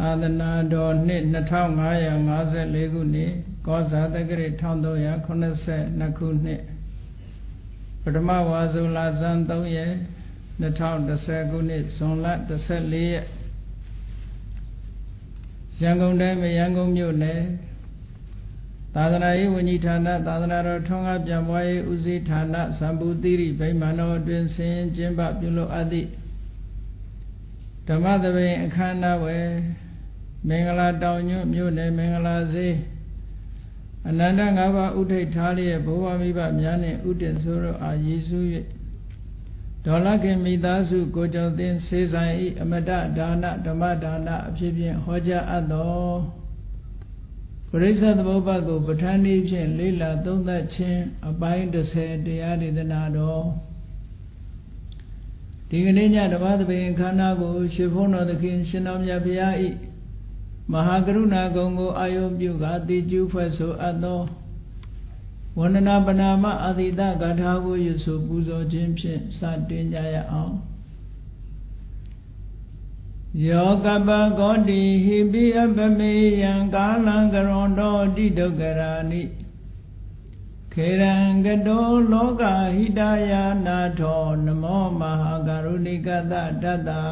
သာသနာတော်နှစ်2554ခုနှစ်ကောဇာတက္ကရာ1382ခုနှစ်ပထမဝါဆိုလဇန်3ရက်2010ခုနှစ်ဇွန်လ14ရက်ရန်ကုန်တိုင်းမရန်ကုန်မြို့နယ်သာသနာရေးဝန်ကြီးဌာနသာသနာတော်ထွန်းကားပြန်ပွားရေးဦးစီးဌာနစံပူသီရိဗိမာန်တော်အတွင်းဆင်ကျင်းပပြုလုပ်အပ်သည့်ဓမ္မသဘင်အခမ်းအနားဝယ်မင်္ဂလာတောင်ညွတ်မြို့နယ်မင်္ဂလာဈေးအနန္တ၅ပါးဥထိတ်ထားလျက်ဘိုးဘမိဘများနှင့်ဥတည်ဆိုးတို့အားရည်စူး၍ဒေါ်လာခင်မိသားစုကိုကျော်သိန်းစေဆိုင်၏အမတဒါနဓမ္မဒါနအဖြစ်ဖြင့်ဟောကြားအပ်သောပရိစ္ဆေသမုပ္ပါကိုပဋ္ဌာန်းနည်းဖြင့်လေးလာသုံးသပ်ခြင်းအပိုင်း30တရားဒေသနာတော်ဒီကနေ့ညဓမ္မသဘင်ခန္ဓာကိုရှင်ဘုန်းတော်သခင်ရှင်တော်မြတ်ဘုရား၏မဟာကရုဏာဂုဏ်ကိုအာယုပြုကာတိကျူးဖွဲ့ဆိုအပ်သောဝန္ဒနာပနာမအာတိတဂါထာကိုရွတ်ဆိုပူဇော်ခြင်းဖြင့်စတင်ကြရအောင်ယောကပဂောတိဟိပိအပမေယံကာလံကရွန်တောတိဒုက္ခရာနိခေရံကတောလောကဟိတယာနာထောနမောမဟာကရုဏိကတတတ္တ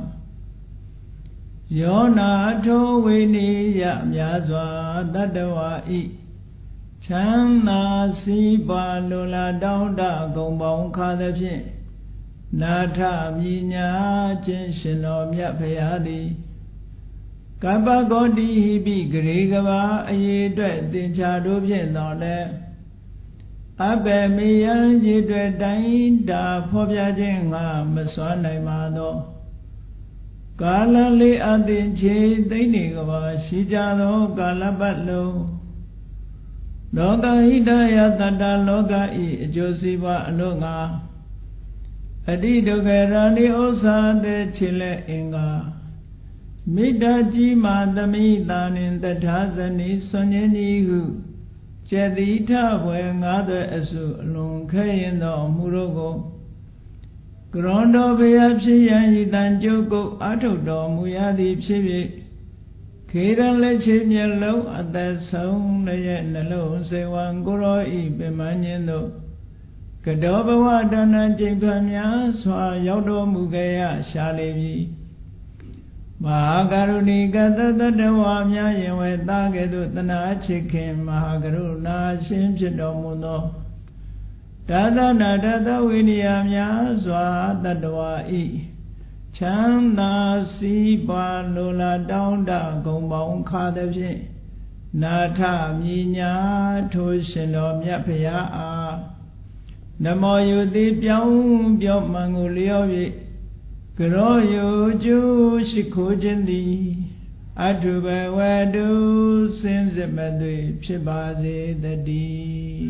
ယောနာထောဝိနိယမြာစွာတတ္တဝါဤချမ်းသာစီးပွားလိုလားတောင်းတဂုံပေါင်းခါသဖြင့်နာထမြညာခြင်းရှင်တော်မြတ်ဖရာသည်ကပ္ပဂောတိဟိပိဂရေကဘာအရေအတွက်သင်္ချာတို့ဖြင့်တော်လဲအဘေမေယံရေအတွက်တိုင်းတာဖော်ပြခြင်းငါမစွမ်းနိုင်ပါသောကာလလေးအသင်ချေသိမ့်နေကဘာရှိကြသောကာလပတ်လုံးလောကဟိတယတတ္တလောကဤအကျိုးစီးပွားအလို့ငါအတိဒုက္ခရာနိဥ္စာတဲ့ချစ်လက်အင်္ဂါမေတ္တာကြီးမာသမိတာနှင့်တထာဇနီဆွန်ခြင်းကြီးဟုចេတိထဘွယ်ငါးသွဲအစုအလွန်ခဲရင်သောအမှုတို့ကိုကရွန်တော်ဘုရားဖြစ်ရန်ဤတန်ကြုတ်ကုတ်အာထုတ်တော်မူရသည်ဖြစ်၍ခေရန်လက်ချေမျက်လုံးအသက်ဆုံးလည်းနှလုံးစေဝံကိုရောဤပင်မခြင်းတို့ကတောဘဝတဏ္ဍကျိန်ဖန်များစွာရောက်တော်မူခဲ့ရရှာလေပြီမဟာကရုဏီကတတ္တဝါများယင်ဝဲသားကဲ့သို့တနာချစ်ခင်မဟာကရုဏာရှင်ဖြစ်တော်မူသောဒါသနာတတဝိနည်းများစွာတတ္တဝါဤချမ်းသာစီးပွားလိုလားတောင်းတဂုံပေါင်းခါသဖြင့်နာထမြညာထိုရှင်တော်မြတ်ဖရာအားနမောယုတိပြောင်းပြောမှန်ကိုလျော့၍ကရောယုကျူရှိခိုးခြင်းသည်အထုဘဝတုစင်စစ်မသွေဖြစ်ပါစေတည်း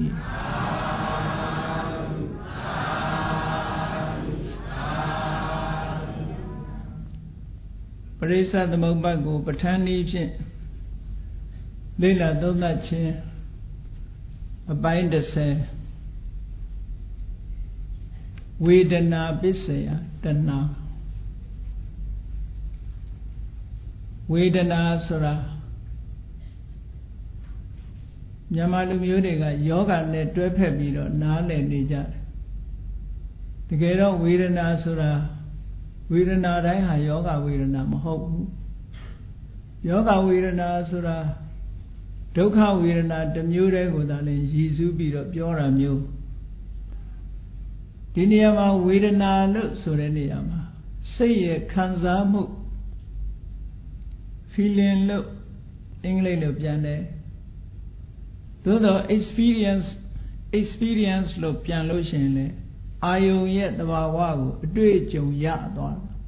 ပရိစ္ဆေသမုပ္ပါကိုပဋ္ဌာန်းနည်းဖြင့်လေ့လာသုံးသပ်ခြင်းအပိုင်း30ဝေဒနာပစ္စယတဏဝေဒနာဆိုတာမြန်မာလူမျိုးတွေကယောဂနဲ့တွဲဖက်ပြီးတော့နားလည်နေကြတယ်တကယ်တော့ဝေဒနာဆိုတာဝေဒနာတိုင်းဟာယောဂဝေဒနာမဟုတ်ဘူးယောဂဝေဒနာဆိုတာဒုက္ခဝေဒနာတစ်မျိုးတည်းကိုသာလည်းရည်စူးပြီးတော့ပြောတာမျိုးဒီနေရာမှာဝေဒနာလို့ဆိုတဲ့နေရာမှာစိတ်ရဲ့ခံစားမှု feeling လို့အင်္ဂလိပ်လိုပြန်တယ်သို့တော့ experience လို့ပြန်လို့ရှိရင်လေအာယုံရဲ့သဘာဝကိုအတွေ့အကြုံရသွားတယ်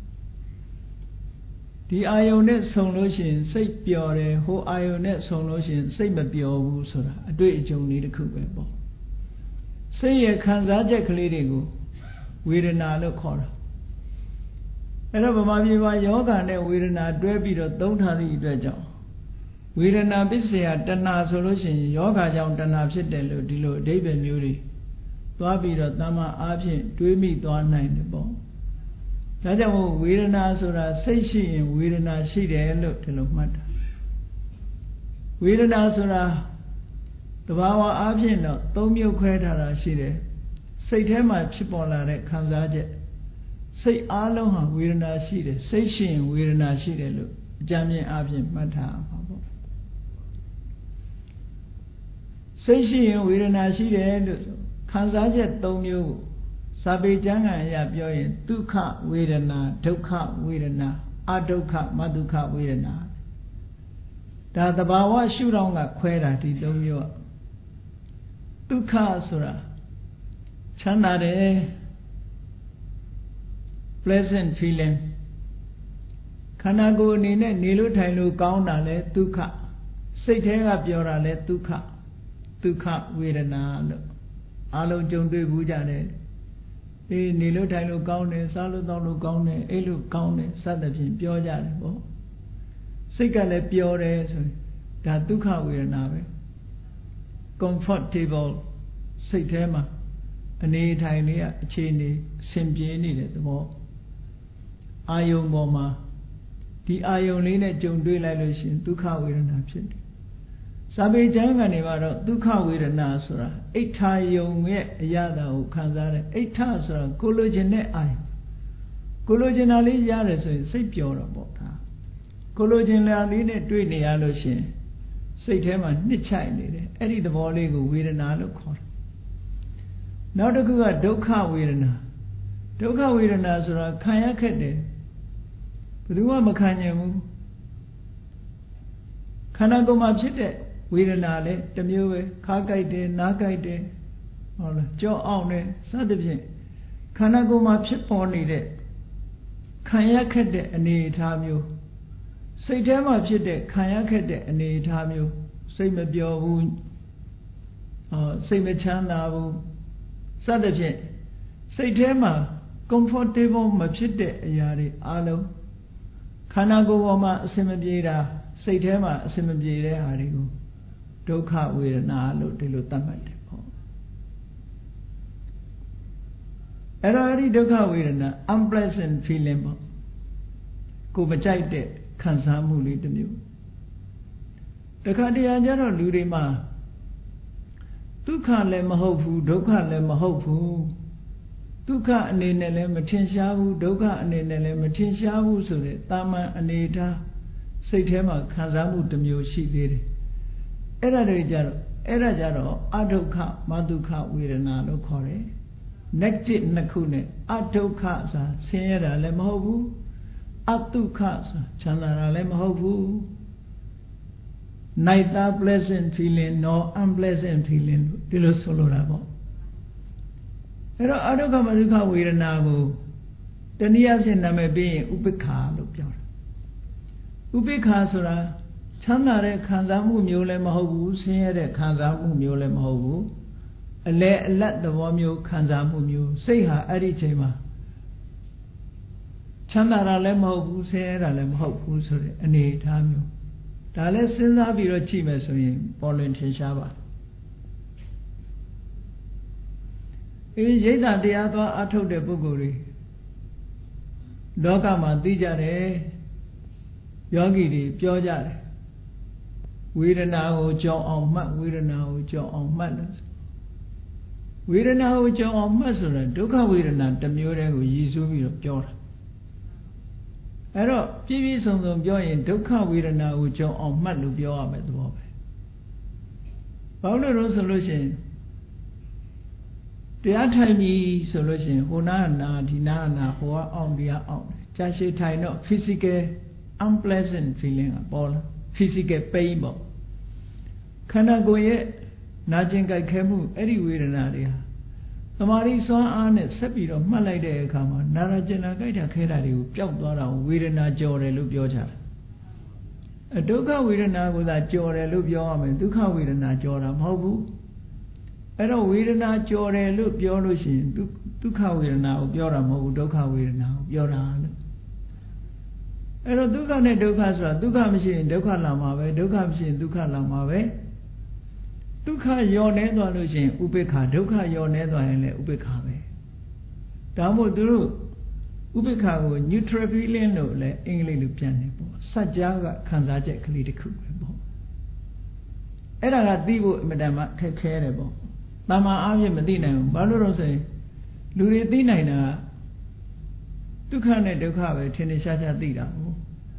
ဒီအာယုံနဲ့ဆုံလို့ရှိရင်စိတ်ပျော်တယ်ဟိုအာယုံနဲ့ဆုံလို့ရှိရင်စိတ်မပျော်ဘူးဆိုတာအတွေ့အကြုံလေးတစ်ခုပဲပေါ့စိတ်ရဲ့ခံစားချက်ကလေးတွေကိုဝေဒနာလို့ခေါ်တာအဲ့တော့ဗမာပြည်မှာယောဂနဲ့ဝေဒနာတွဲပြီးတော့သုံးထားသည့်အတွက်ကြောင့်ဝေဒနာပစ္စယတဏှာဆိုလို့ရှိရင်ယောဂကြောင့်တဏှာဖြစ်တယ်လို့ဒီလိုအဓိပ္ပာယ်မျိုးတွေသွားပြီးတော့တမ္မာအားဖြင့်တွေးမိသွားနိုင်တယ်ပေါ့ဒါကြောင့်မို့ဝေဒနာဆိုတာစိတ်ရှိရင်ဝေဒနာရှိတယ်လို့ဒီလိုမှတ်တာဝေဒနာဆိုတာတဘာဝအားဖြင့်တော့သုံးမျိုးခွဲထားတာရှိတယ်စိတ်ထဲမှာဖြစ်ပေါ်လာတဲ့ခံစားချက်စိတ်အားလုံးဟာဝေဒနာရှိတယ်စိတ်ရှိရင်ဝေဒနာရှိတယ်လို့အကြမ်းမြင်အားဖြင့်မှတ်ထားပါပေါ့စိတ်ရှိရင်ဝေဒနာရှိတယ်လို့ခံစားချက်၃မျိုးကိုစာပေကျမ်းဂန်အရပြောရင်ဒုက္ခဝေဒနာဒုက္ခဝေဒနာအဒုက္ခမဒုက္ခဝေဒနာဒါသဘာဝရှုထောင့်ကခွဲတာဒီ၃မျိုးဒုက္ခဆိုတာချမ်းသာတယ် pleasant feeling ခန္ဓာကိုယ်အနေနဲ့နေလို့ထိုင်လို့ကောင်းတာလဲဒုက္ခစိတ်ထဲကပြောတာလဲဒုက္ခဒုက္ခဝေဒနာလို့အလုံးကြုံတွေ့ဘူးကြတယ်အေးနေလို့ထိုင်လို့ကောင်းတယ်စားလို့တောက်လို့ကောင်းတယ်အိပ်လို့ကောင်းတယ်စသဖြင့်ပြောကြတယ်ပေါ့စိတ်ကလည်းပျော်တယ်ဆိုရင်ဒါဒုက္ခဝေဒနာပဲ comfortable စိတ်ထဲမှာအနေထိုင်လေးကအခြေအနေအဆင်ပြေနေတဲ့သဘောအာယုံပေါ်မှာဒီအာယုံလေးနဲ့ကြုံတွေ့လိုက်လို့ရှိရင်ဒုက္ခဝေဒနာဖြစ်တယ်စာပေကျမ်းကနေမှာတော့ဒုက္ခဝေဒနာဆိုတာအိဋ္ဌာယုံရဲ့အရာတာကိုခံစားတယ်အိဋ္ဌဆိုတာကိုလိုချင်တဲ့အာယုံကိုလိုချင်တာလေးရတယ်ဆိုရင်စိတ်ပျော်တော့ပေါ့ဒါကိုလိုချင်တာလေးနဲ့တွေ့နေရလို့ရှိရင်စိတ်ထဲမှာနှစ်ချိုက်နေတယ်အဲ့ဒီသဘောလေးကိုဝေဒနာလို့ခေါ်တယ်နောက်တစ်ခုကဒုက္ခဝေဒနာဒုက္ခဝေဒနာဆိုတာခံရခက်တယ်ဘယ်သူမှမခံနိုင်ဘူးခန္ဓာကိုယ်မှာဖြစ်တဲ့ဝေဒနာလည်းတစ်မျိုးပဲခါကြိုက်တယ်နားကြိုက်တယ်ဟုတ်လားကြောက်အောင်တယ်စသဖြင့်ခန္ဓာကိုယ်မှာဖြစ်ပေါ်နေတဲ့ခံရခက်တဲ့အနေအထားမျိုးစိတ်ထဲမှာဖြစ်တဲ့ခံရခက်တဲ့အနေအထားမျိုးစိတ်မပျော်ဘူးစိတ်မချမ်းသာဘူးစသဖြင့်စိတ်ထဲမှာ comfortable မဖြစ်တဲ့အရာတွေအလုံးခန္ဓာကိုယ်ပေါ်မှာအစင်မပြေတာစိတ်ထဲမှာအစင်မပြေတဲ့ဟာတွေကိုဒုက္ခဝေဒနာလို့ဒီလိုသတ်မှတ်တယ်ပေါ့အဲ့တော့အဲ့ဒီဒုက္ခဝေဒနာ unpleasant feeling ပေါ့ကိုမကြိုက်တဲ့ခံစားမှုလေးတစ်မျိုးတခါတရံကျတော့လူတွေမှာဒုက္ခလည်းမဟုတ်ဘူးဒုက္ခလည်းမဟုတ်ဘူးဒုက္ခအနေနဲ့လည်းမထင်ရှားဘူးဒုက္ခအနေနဲ့လည်းမထင်ရှားဘူးဆိုတဲ့တာမန်အနေထားစိတ်ထဲမှာခံစားမှုတစ်မျိုးရှိသေးတယ်အဲ့ဒါတွေကြတော့အဒုက္ခမဒုက္ခဝေဒနာလို့ခေါ်တယ် negative နှစ်ခုနဲ့အဒုက္ခဆိုတာဆင်းရဲတာလည်းမဟုတ်ဘူးအတုခဆိုတာချမ်းသာတာလည်းမဟုတ်ဘူး neither pleasant feeling nor unpleasant feeling ဒီလိုဆိုလိုတာပေါ့အဲ့တော့အဒုက္ခမဒုက္ခဝေဒနာကိုတနည်းအားဖြင့်နာမည်ပေးရင်ဥပိ္ပခာလို့ပြောတာဥပိ္ပခာဆိုတာချမ်းသာတဲ့ခံစားမှုမျိုးလည်းမဟုတ်ဘူးဆင်းရဲတဲ့ခံစားမှုမျိုးလည်းမဟုတ်ဘူးအလဲအလတ်သဘောမျိုးခံစားမှုမျိုးစိတ်ဟာအဲ့ဒီချိန်မှာချမ်းသာတာလည်းမဟုတ်ဘူးဆင်းရဲတာလည်းမဟုတ်ဘူးဆိုတဲ့အနေအထားမျိုးဒါလည်းစဉ်းစားပြီးတော့ကြည့်မယ်ဆိုရင်ပေါ်လွင်ထင်ရှားပါရိတ်တာတရားသွားအထုတ်တဲ့ပုဂ္ဂိုလ်တွေလောကမှာသိကြတယ်ယောဂီတွေပြောကြတယ်ဝေဒနာကိုကြောက်အောင်မှတ်ဝေဒနာကိုကြောက်အောင်မှတ်လို့ဝေဒနာကိုကြောက်အောင်မှတ်ဆိုတာဒုက္ခဝေဒနာတစ်မျိုးတည်းကိုရည်စူးပြီးတော့ပြောတာအဲ့တော့ပြည့်ပြည့်စုံစုံပြောရင်ဒုက္ခဝေဒနာကိုကြောက်အောင်မှတ်လို့ပြောရမယ်သဘောပဲဘာလို့လဲဆိုလို့ရှိရင်တရားထိုင်ပြီဆိုလို့ရှိရင်ဟိုနာနာဒီနာနာဟိုကအောင်တရားအောင်ကြာရှည်ထိုင်တော့ physical unpleasant feeling ပေါ်လာ physical pain ပေါ့ခန္ဓာကိုယ်ရဲ့နာကျင်ကြိုက်ခဲမှုအဲ့ဒီဝေဒနာတွေဟာသမာဓိစွမ်းအားနဲ့ဆက်ပြီးတော့မှတ်လိုက်တဲ့အခါမှာနာရကျင်နာကြိုက်တာခဲတာတွေကိုပျောက်သွားတာကိုဝေဒနာကြော်တယ်လို့ပြောကြတယ်အဒုက္ခဝေဒနာကိုသာကြော်တယ်လို့ပြောရမယ်ဒုက္ခဝေဒနာကြော်တာမဟုတ်ဘူးအဲ့တော့ဝေဒနာကြော်တယ်လို့ပြောလို့ရှိရင်ဒုက္ခဝေဒနာကိုပြောတာမဟုတ်ဘူးဒုက္ခဝေဒနာကိုပြောတာလို့အဲ့တော့ဒုက္ခနဲ့ဒုက္ခဆိုတာဒုက္ခမရှိရင်ဒုက္ခလာမှာပဲဒုက္ခမရှိရင်ဒုက္ခလာမှာပဲဒုက္ခယောနေသွားလို့ရှိရင်ဥပိ္ပခာဒုက္ခယောနေသွားရင်လည်းဥပိ္ပခာပဲဒါမို့သူတို့ Ubeka go neutral feeling lo le English lu pian ne po. Sajja ga khansa chet kali tikku be po. Eda ga thi bo imadan ma khek khe de po. Tama aapyin ma thi nai bu. Ba lo lo so yin lu de thi nai na dukha ne dukha be thin thin sha sha thi da po.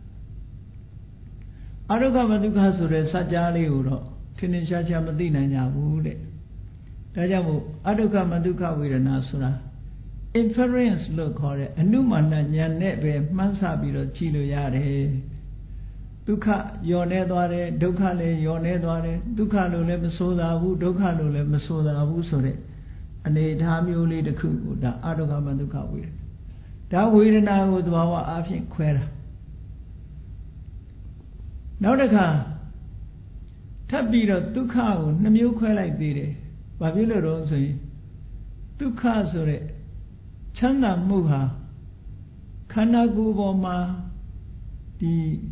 Arukha ma dukha so de sajja le ko do thin thin sha sha ma thi nai nya bu de. Da jaw mo adukha ma dukha vedana soda inference လို့ခေါ်တဲ့အနုမာနဉာဏ်နဲ့ပဲမှန်းဆပြီးတော့ကြည့်လို့ရတယ်ဒုက္ခညော်နေသွားတယ်ဒုက္ခလည်းညော်နေသွားတယ်ဒုက္ခလို့လည်းမဆိုးသာဘူးဒုက္ခလို့လည်းမဆိုးသာဘူးဆိုတဲ့အနေအထားမျိုးလေးတစ်ခုကိုဒါအဒုက္ခမဒုက္ခဝေဒနာဒါဝေဒနာကိုသဘာဝအဖြစ်ခွဲတာနောက်တစ်ခါထပ်ပြီးတော့ဒုက္ခကိုနှမျိုးခွဲလိုက်သေးတယ်ဘာဖြစ်လို့တော့ဆိုရင်ဒုက္ခဆိုတဲ့ချမ်းသာမှုဟာခန္ဓာကိုယ်ပေါ်မှာဒီ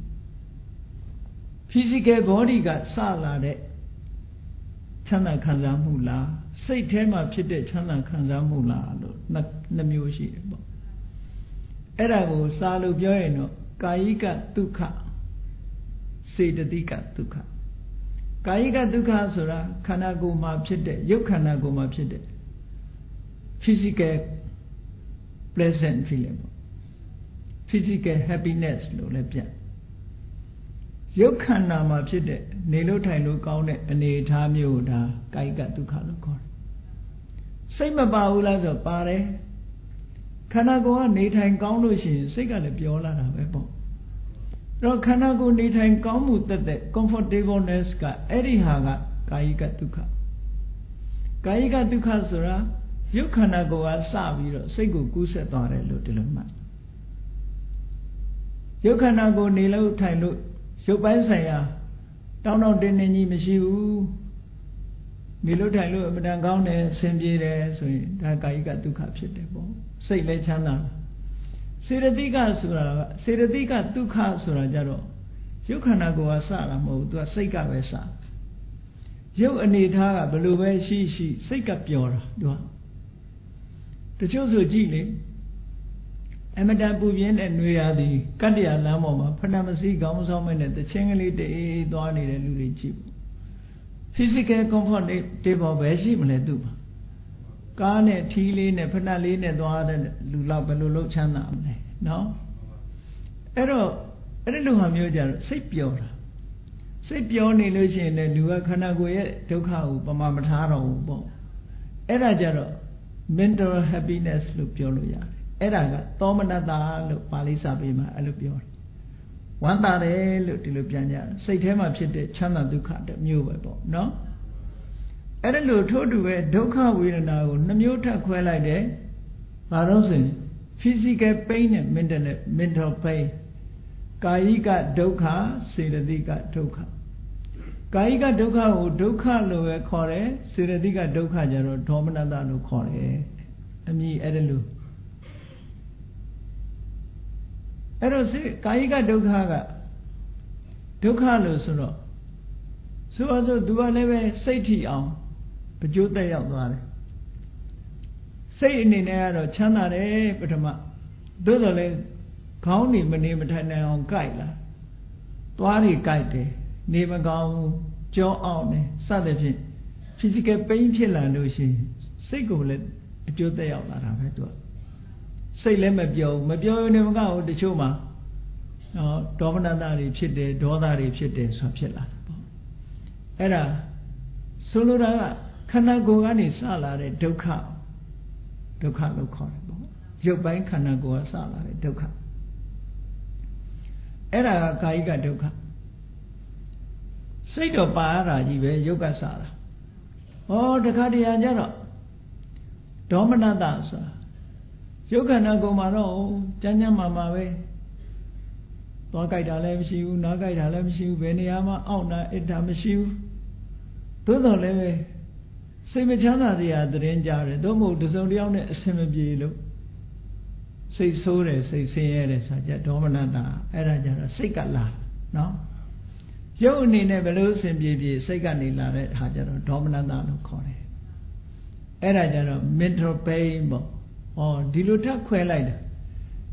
physical body ကစလာတဲ့ချမ်းသာခံစားမှုလားစိတ်ထဲမှာဖြစ်တဲ့ချမ်းသာခံစားမှုလားလို့နှစ်မျိုးရှိတယ်ပေါ့အဲ့ဒါကိုစာလို့ပြောရင်တော့ကာယိကဒုက္ခစေတသိကဒုက္ခကာယိကဒုက္ခဆိုတာခန္ဓာကိုယ်မှာဖြစ်တဲ့ရုပ်ခန္ဓာကိုယ်မှာဖြစ်တဲ့ physical pleasant feeling physical happiness လို့လည်းပြန်ရုပ်ခန္ဓာမှာဖြစ်တဲ့နေလို့ထိုင်လို့ကောင်းတဲ့အနေအထားမျိုးဒါကာယကဒုက္ခလို့ခေါ်တယ်စိတ်မပါဘူးလားဆိုပါတယ်ခန္ဓာကိုယ်ကနေထိုင်ကောင်းလို့ရှိရင်စိတ်ကလည်းပြောလာတာပဲပေါ့တော့ခန္ဓာကိုယ်နေထိုင်ကောင်းမှုတက်တဲ့ comfortableness ကအဲ့ဒီဟာကကာယကဒုက္ခကာယကဒုက္ခဆိုတာရုပ်ခန္ဓာကိုယ်ကစပြီးတော့စိတ်ကိုကူးဆက်သွားတယ်လို့ဒီလိုမှတ်ရုပ်ခန္ဓာကိုယ်နေလို့ထိုင်လို့ရုပ်ပိုင်းဆိုင်ရာတောင်းတောင်းတင်းတင်းကြီးမရှိဘူးနေလို့ထိုင်လို့အမှန်တန်ကောင်းတယ်ဆင်ပြေတယ်ဆိုရင်ဒါကာယကဒုက္ခဖြစ်တယ်ပေါ့စိတ်လည်းချမ်းသာစေတသိကဆိုတာကစေတသိကဒုက္ခဆိုတာကြတော့ရုပ်ခန္ဓာကိုယ်ကစတာမဟုတ်ဘူးသူကစိတ်ကပဲစရုပ်အနေထားကဘယ်လိုပဲရှိရှိစိတ်ကပျော်တာသူကတချို့ဆိုကြည့်လေအမတန်ပူပြင်းတဲ့နှွေရသည်ကတ္တရာလမ်းပေါ်မှာဖဏမစီကောင်းဆောင်မဲ့နဲ့တချင်းကလေးတေးသွားနေတဲ့လူတွေကြည့်ပေါ့ physical comfort တေးပေါ်ပဲရှိမလဲသူ့မှာကားနဲ့ထီးလေးနဲ့ဖဏလေးနဲ့သွားတဲ့လူလောက်ဘယ်လိုလုပ်ချမ်းသာမလဲနော်အဲ့တော့အဲ့ဒီလိုဟာမျိုးကြတော့စိတ်ပျော်တာစိတ်ပျော်နေလို့ရှိရင်လည်းလူကခန္ဓာကိုယ်ရဲ့ဒုက္ခကိုပမာမထားတော့ဘူးပေါ့အဲ့ဒါကြတော့ mental happiness လို့ပြောလို့ရတယ်အဲ့ဒါကသောမနတလို့ပါဠိစာပေမှာအဲ့လိုပြောတယ်ဝမ်းသာတယ်လို့ဒီလိုပြန်ကြတယ်စိတ်ထဲမှာဖြစ်တဲ့ချမ်းသာဒုက္ခတစ်မျိုးပဲပေါ့နော်အဲ့ဒါလို့ထို့တူပဲဒုက္ခဝေဒနာကိုနှမျိုးထပ်ခွဲလိုက်တယ်ဘာလို့ဆိုရင် physical pain နဲ့ mental pain ကာယိကဒုက္ခစေတသိကဒုက္ခကာယိကဒုက္ခကိုဒုက္ခလို့ပဲခေါ်တယ်စေတသိကဒုက္ခကြတော့ဒေါမနတလို့ခေါ်တယ်အမည်အဲ့ဒါလို့အဲ့တော့ကာယိကဒုက္ခကဒုက္ခလို့ဆိုတော့ဆိုတော့သူကလည်းပဲစိတ်ထီအောင်အကျိုးသက်ရောက်သွားတယ်စိတ်အနေနဲ့ကတော့ချမ်းသာတယ်ပထမသို့တော်လည်းခေါင်းနေမနေမထိုင်နိုင်အောင်ကြိုက်လာသွားတွေကြိုက်တယ်နေမကောင်းကြောအောင်တယ်စသဖြင့် physical pain ဖြစ်လာလို့ရှိရင်စိတ်ကိုလည်းအကျိုးသက်ရောက်လာတာပဲသူကစိတ်လည်းမပြောဘူးမပြောရင်လည်းမကဘူးတချို့မှာဒေါမနတတွေဖြစ်တယ်ဒေါသတွေဖြစ်တယ်ဆိုဖြစ်လာတယ်ပေါ့အဲ့ဒါဆိုလိုတာကခန္ဓာကိုယ်ကနေစလာတဲ့ဒုက္ခလို့ခေါ်တယ်ပေါ့ရုပ်ပိုင်းခန္ဓာကိုယ်ကစလာတဲ့ဒုက္ခအဲ့ဒါကကာယိကဒုက္ခစိတ်တော့ပါရတာကြီးပဲရုပ်ကစတာတခါတည်းရကြတော့ဒေါမနတဆိုတာရုပ်ခန္ဓာကိုယ်မှာတော့ကျမ်းမာမှာပဲသွားကြိုက်တာလည်းမရှိဘူးနားကြိုက်တာလည်းမရှိဘူးဘယ်နေရာမှာအောင့်တာအတာမရှိဘူးသို့တော်လည်းပဲစိတ်မချမ်းသာစရာသတင်းကြားတယ်သို့မဟုတ်တစုံတစ်ယောက်နဲ့အဆင်မပြေလို့စိတ်ဆိုးတယ်စိတ်ဆင်းရဲတယ်ဆိုကြဒေါမနတအဲ့ဒါကြတော့စိတ်ကလာနော်ရုပ်အနေနဲ့ဘယ်လိုအဆင်ပြေပြေစိတ်ကနေလာတဲ့ဟာကြတော့ဒေါမနတလို့ခေါ်တယ်အဲ့ဒါကြတော့ mental pain ပေါ့ဒီလိုထပ်ခွဲလိုက်တာ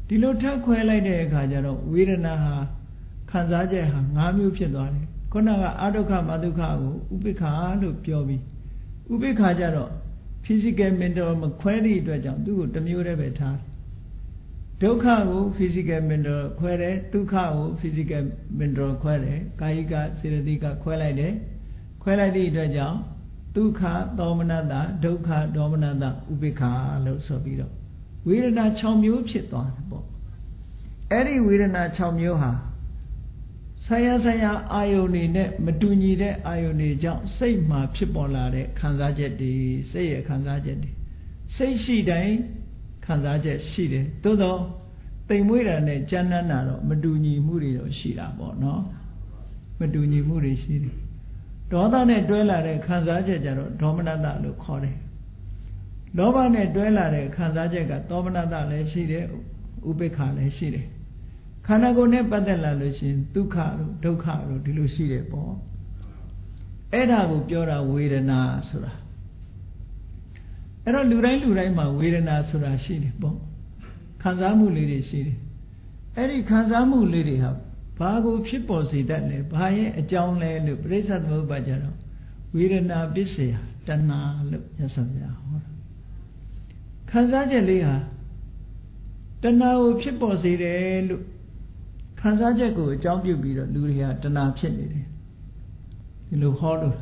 ဒီလိုထပ်ခွဲလိုက်တဲ့အခါကျတော့ဝေဒနာဟာခံစားချက်ဟာ၅မျိုးဖြစ်သွားတယ်ခုနကအဒုက္ခမဒုက္ခကိုဥပိ္ပခာလို့ပြောပြီးဥပိ္ပခာကြတော့ physical mental မခွဲသည့်အတွက်ကြောင့်သူ့ကိုတစ်မျိုးတည်းပဲထားဒုက္ခကို physical mental ခွဲတယ်ဒုက္ခကို physical mental ခွဲတယ်ကာယကစေတသိက်ကခွဲလိုက်တယ်ခွဲလိုက်သည့်အတွက်ကြောင့်ဒုက္ခဒေါမနတဒုက္ခဒေါမနတဥပိ္ပခာလို့ဆိုပြီးတော့ဝေဒနာ6မျိုးဖြစ်သွားတယ်ပေါ့အဲ့ဒီဝေဒနာ6မျိုးဟာဆိုင်ရာအာယုန်တွေနဲ့မတူညီတဲ့အာယုန်တွေကြောင့်စိတ်မှာဖြစ်ပေါ်လာတဲ့ခံစားချက်တွေစိတ်ရဲ့ခံစားချက်တွေစိတ်ရှိတိုင်းခံစားချက်ရှိတယ်သို့တော့တိမ်မွေးတာနဲ့ကြမ်းတမ်းတာတော့မတူညီမှုတွေတော့ရှိတာပေါ့နော်မတူညီမှုတွေရှိတယ်ဒေါသနဲ့တွဲလာတဲ့ခံစားချက်ကြတော့ဒေါမနတလို့ခေါ်တယ်လောဘနဲ့တွဲလာတဲ့ခံစားချက်ကသောမနတလည်းရှိတယ်ဥပိ္ပခာလည်းရှိတယ်ခန္ဓာကိုယ်နဲ့ပတ်သက်လာလို့ရှိရင်ဒုက္ခတို့ဒုက္ခတို့ဒီလိုရှိတယ်ပေါ့အဲ့ဒါကိုပြောတာဝေဒနာဆိုတာအဲ့တော့လူတိုင်းမှာဝေဒနာဆိုတာရှိတယ်ပေါ့ခံစားမှုလေးတွေရှိတယ်အဲ့ဒီခံစားမှုလေးတွေဟာဘာကိုဖြစ်ပေါ်စေတတ်လဲဘာရဲ့အကြောင်းလဲလို့ပရိစ္ဆေသမုပ္ပါဒ်ကြတော့ဝေဒနာပစ္စယတဏှာလို့မြတ်စွာဘုရားဟောခံစားချက်လေးဟာတဏှာကိုဖြစ်ပေါ်စေတယ်လို့ခံစားချက်ကိုအကြောင်းပြုပြီးတော့လူတွေဟာတဏှာဖြစ်နေတယ်ဒီလိုဟောလို့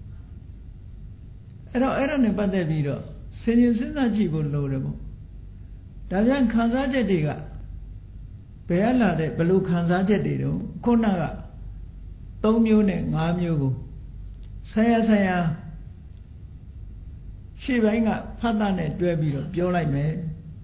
အဲ့ဒါနဲ့ပတ်သက်ပြီးတော့ဆင်ញင်စဉ်းစားကြည့်ဖို့လိုတယ်ပေါ့ဒါပြန်ခံစားချက်တွေကဘယ်လာတဲ့ဘလို့ခံစားချက်တွေတော့ခုနက3မျိုးနဲ့5မျိုးကိုဆိုင်ရာရှေ့ပိုင်းကဖတ်တာနဲ့တွဲပြီးတော့ပြောလိုက်မယ်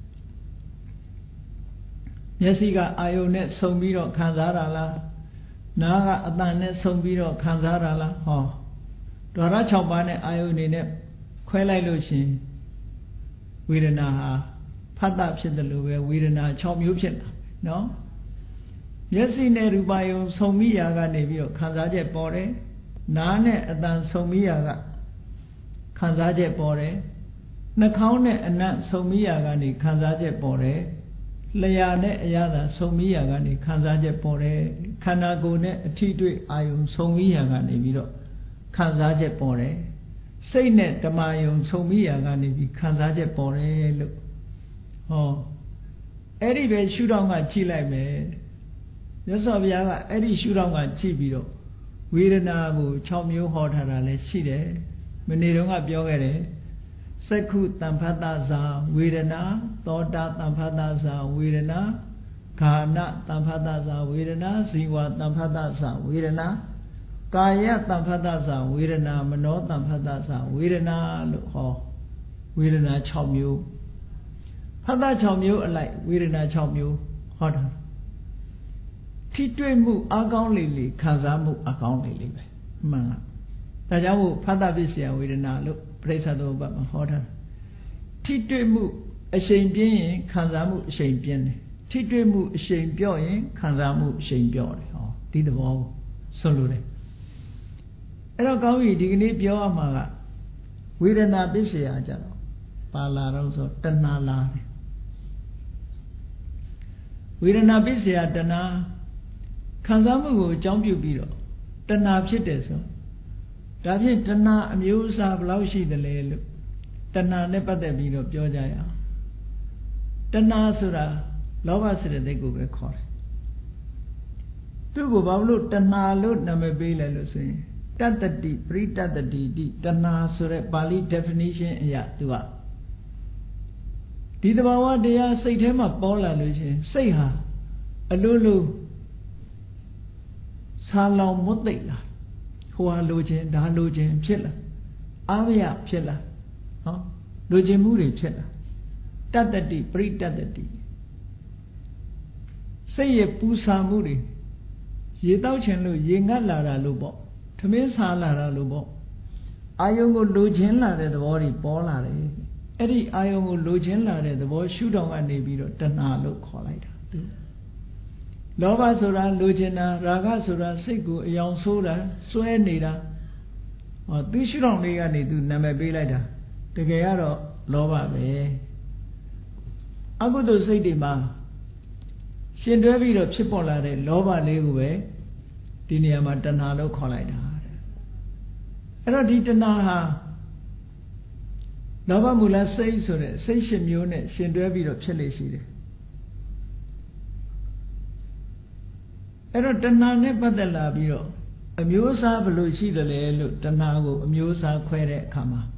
မျက်စိကအာယုန်နဲ့ဆုံပြီးတော့ခံစားတာလားနားကအသံနဲ့ဆုံပြီးတော့ခံစားတာလားဟောဓာရ6ပါးနဲ့အာယုန်တွေနဲ့ခွဲလိုက်လို့ရှင်ဝေဒနာဟာဖတ်တာဖြစ်တယ်လို့ပဲဝေဒနာ6မျိုးဖြစ်တာနော်မျက်စိနဲ့ရူပယုံဆုံမိရာကနေပြီးတော့ခံစားချက်ပေါ်တယ်နားနဲ့အသံဆုံမိရာကခံစားချက်ပေါ်တယ်နှာခေါင်းနဲ့အနံ့ဆုံမိရာကနေခံစားချက်ပေါ်တယ်လျှာနဲ့အရသာဆုံမိရာကနေခံစားချက်ပေါ်တယ်ခန္ဓာကိုယ်နဲ့အထိတွေ့အာယုံဆုံမိရာကနေပြီးတော့ခံစားချက်ပေါ်တယ်စိတ်နဲ့ဓမ္မယုံဆုံမိရာကနေပြီးခံစားချက်ပေါ်တယ်လို့ဟောအဲ့ဒီပဲရှုထောင့်ကကြည့်လိုက်မယ်မြတ်စွာဘုရားကအဲ့ဒီရှုထောင့်ကကြည့်ပြီးတော့ဝေဒနာကို6မျိုးဟောထားတာလည်းရှိတယ်မနေ့တုန်းကပြောခဲ့တယ်စက္ခုတံဖတ်တဇာဝေဒနာသောတာတံဖတ်တဇာဝေဒနာဂာနတံဖတ်တဇာဝေဒနာဇီဝတံဖတ်တဇာဝေဒနာကာယတံဖတ်တဇာဝေဒနာမနောတံဖတ်တဇာဝေဒနာလို့ဟောဝေဒနာ6မျိုးဖတ်တ6မျိုးအလိုက်ဝေဒနာ6မျိုးဟောတာထိတွေ့မှုအကောင်းလေးလေးခံစားမှုအကောင်းလေးလေးပဲမှန်လားဒါကြောင့်မို့ဖတ်တပစ္စယဝေဒနာလို့ပရိစ္ဆေသမုပ္ပါဒ်မှာဟောထားတယ်ထိတွေ့မှုအရှိန်ပြင်းရင်ခံစားမှုအရှိန်ပြင်းတယ်ထိတွေ့မှုအရှိန်ပြော့ရင်ခံစားမှုအရှိန်ပြော့တယ်ဟောဒီသဘောကိုဆိုလိုတယ်အဲ့တော့ကောင်းပြီဒီကနေ့ပြောရမှာကဝေဒနာပစ္စယကြတော့ပါလာတော့ဆိုတဏှာလာတယ်ဝေဒနာပစ္စယတဏှာခံစားမှုကိုအကြောင်းပြုပြီးတော့တဏှာဖြစ်တယ်ဆိုဒါဖြင့်တဏှာအမျိုးအစားဘယ်လောက်ရှိသလဲလို့တဏှာနဲ့ပတ်သက်ပြီးတော့ပြောကြရအောင်တဏှာဆိုတာလောဘစေတသိက်ကိုပဲခေါ်တယ်သူ့ကိုဘာလို့တဏှာလို့နာမည်ပေးလဲလို့ဆိုရင်တတ္တတိပရိတတ္တိတိတဏှာဆိုတဲ့ပါဠိ definition အရသူကဒီတဘာဝတရားစိတ်ထဲမှာပေါ်လာလို့ရှိရင်စိတ်ဟာအလိုလိုဆာလောင်မွတ်သိပ်လာဟိုဟာလိုခြင်းဒါလိုခြင်းဖြစ်လာအာရဖြစ်လာဟောလိုခြင်းမှုတွေဖြစ်လာတတ္တတိပရိတတ္တိစိတ်ရဲ့ပူဆာမှုတွေရေတောက်ခြင်းလို့ရေငတ်လာတာလို့ပေါ့ထမင်းစားလာတာလို့ပေါ့အာယုံကိုလိုခြင်းလာတဲ့သဘောတွေပေါ်လာတယ်အဲ့ဒီအာယုံကိုလိုခြင်းလာတဲ့သဘောရှုထောင့်ကနေပြီးတော့တဏှာလို့ခေါ်လိုက်တာလောဘဆိုတာလိုချင်တာရာဂဆိုတာစိတ်ကိုအယောင်ဆိုးတာစွဲနေတာဟောသူရှုထောင့်လေးကနေသူနာမည်ပေးလိုက်တာတကယ်ကတော့လောဘပဲအကုသိုလ်စိတ်တွေမှာရှင်တွဲပြီးတော့ဖြစ်ပေါ်လာတဲ့လောဘလေးကိုပဲဒီနေရာမှာတဏှာလို့ခေါ်လိုက်တာတဲ့အဲ့တော့ဒီတဏှာဟာလောဘမူလစိတ်ဆိုတဲ့စိတ်8မျိုးနဲ့ရှင်တွဲပြီးတော့ဖြစ်လေရှိတယ်အဲ့တော့တဏှာနဲ့ပတ်သက်လာပြီးတော့အမျိုးအစားဘယ်လိုရှိတယ်လဲလို့တဏှာကိုအမျိုးအစားခွဲတဲ့အခါမှာ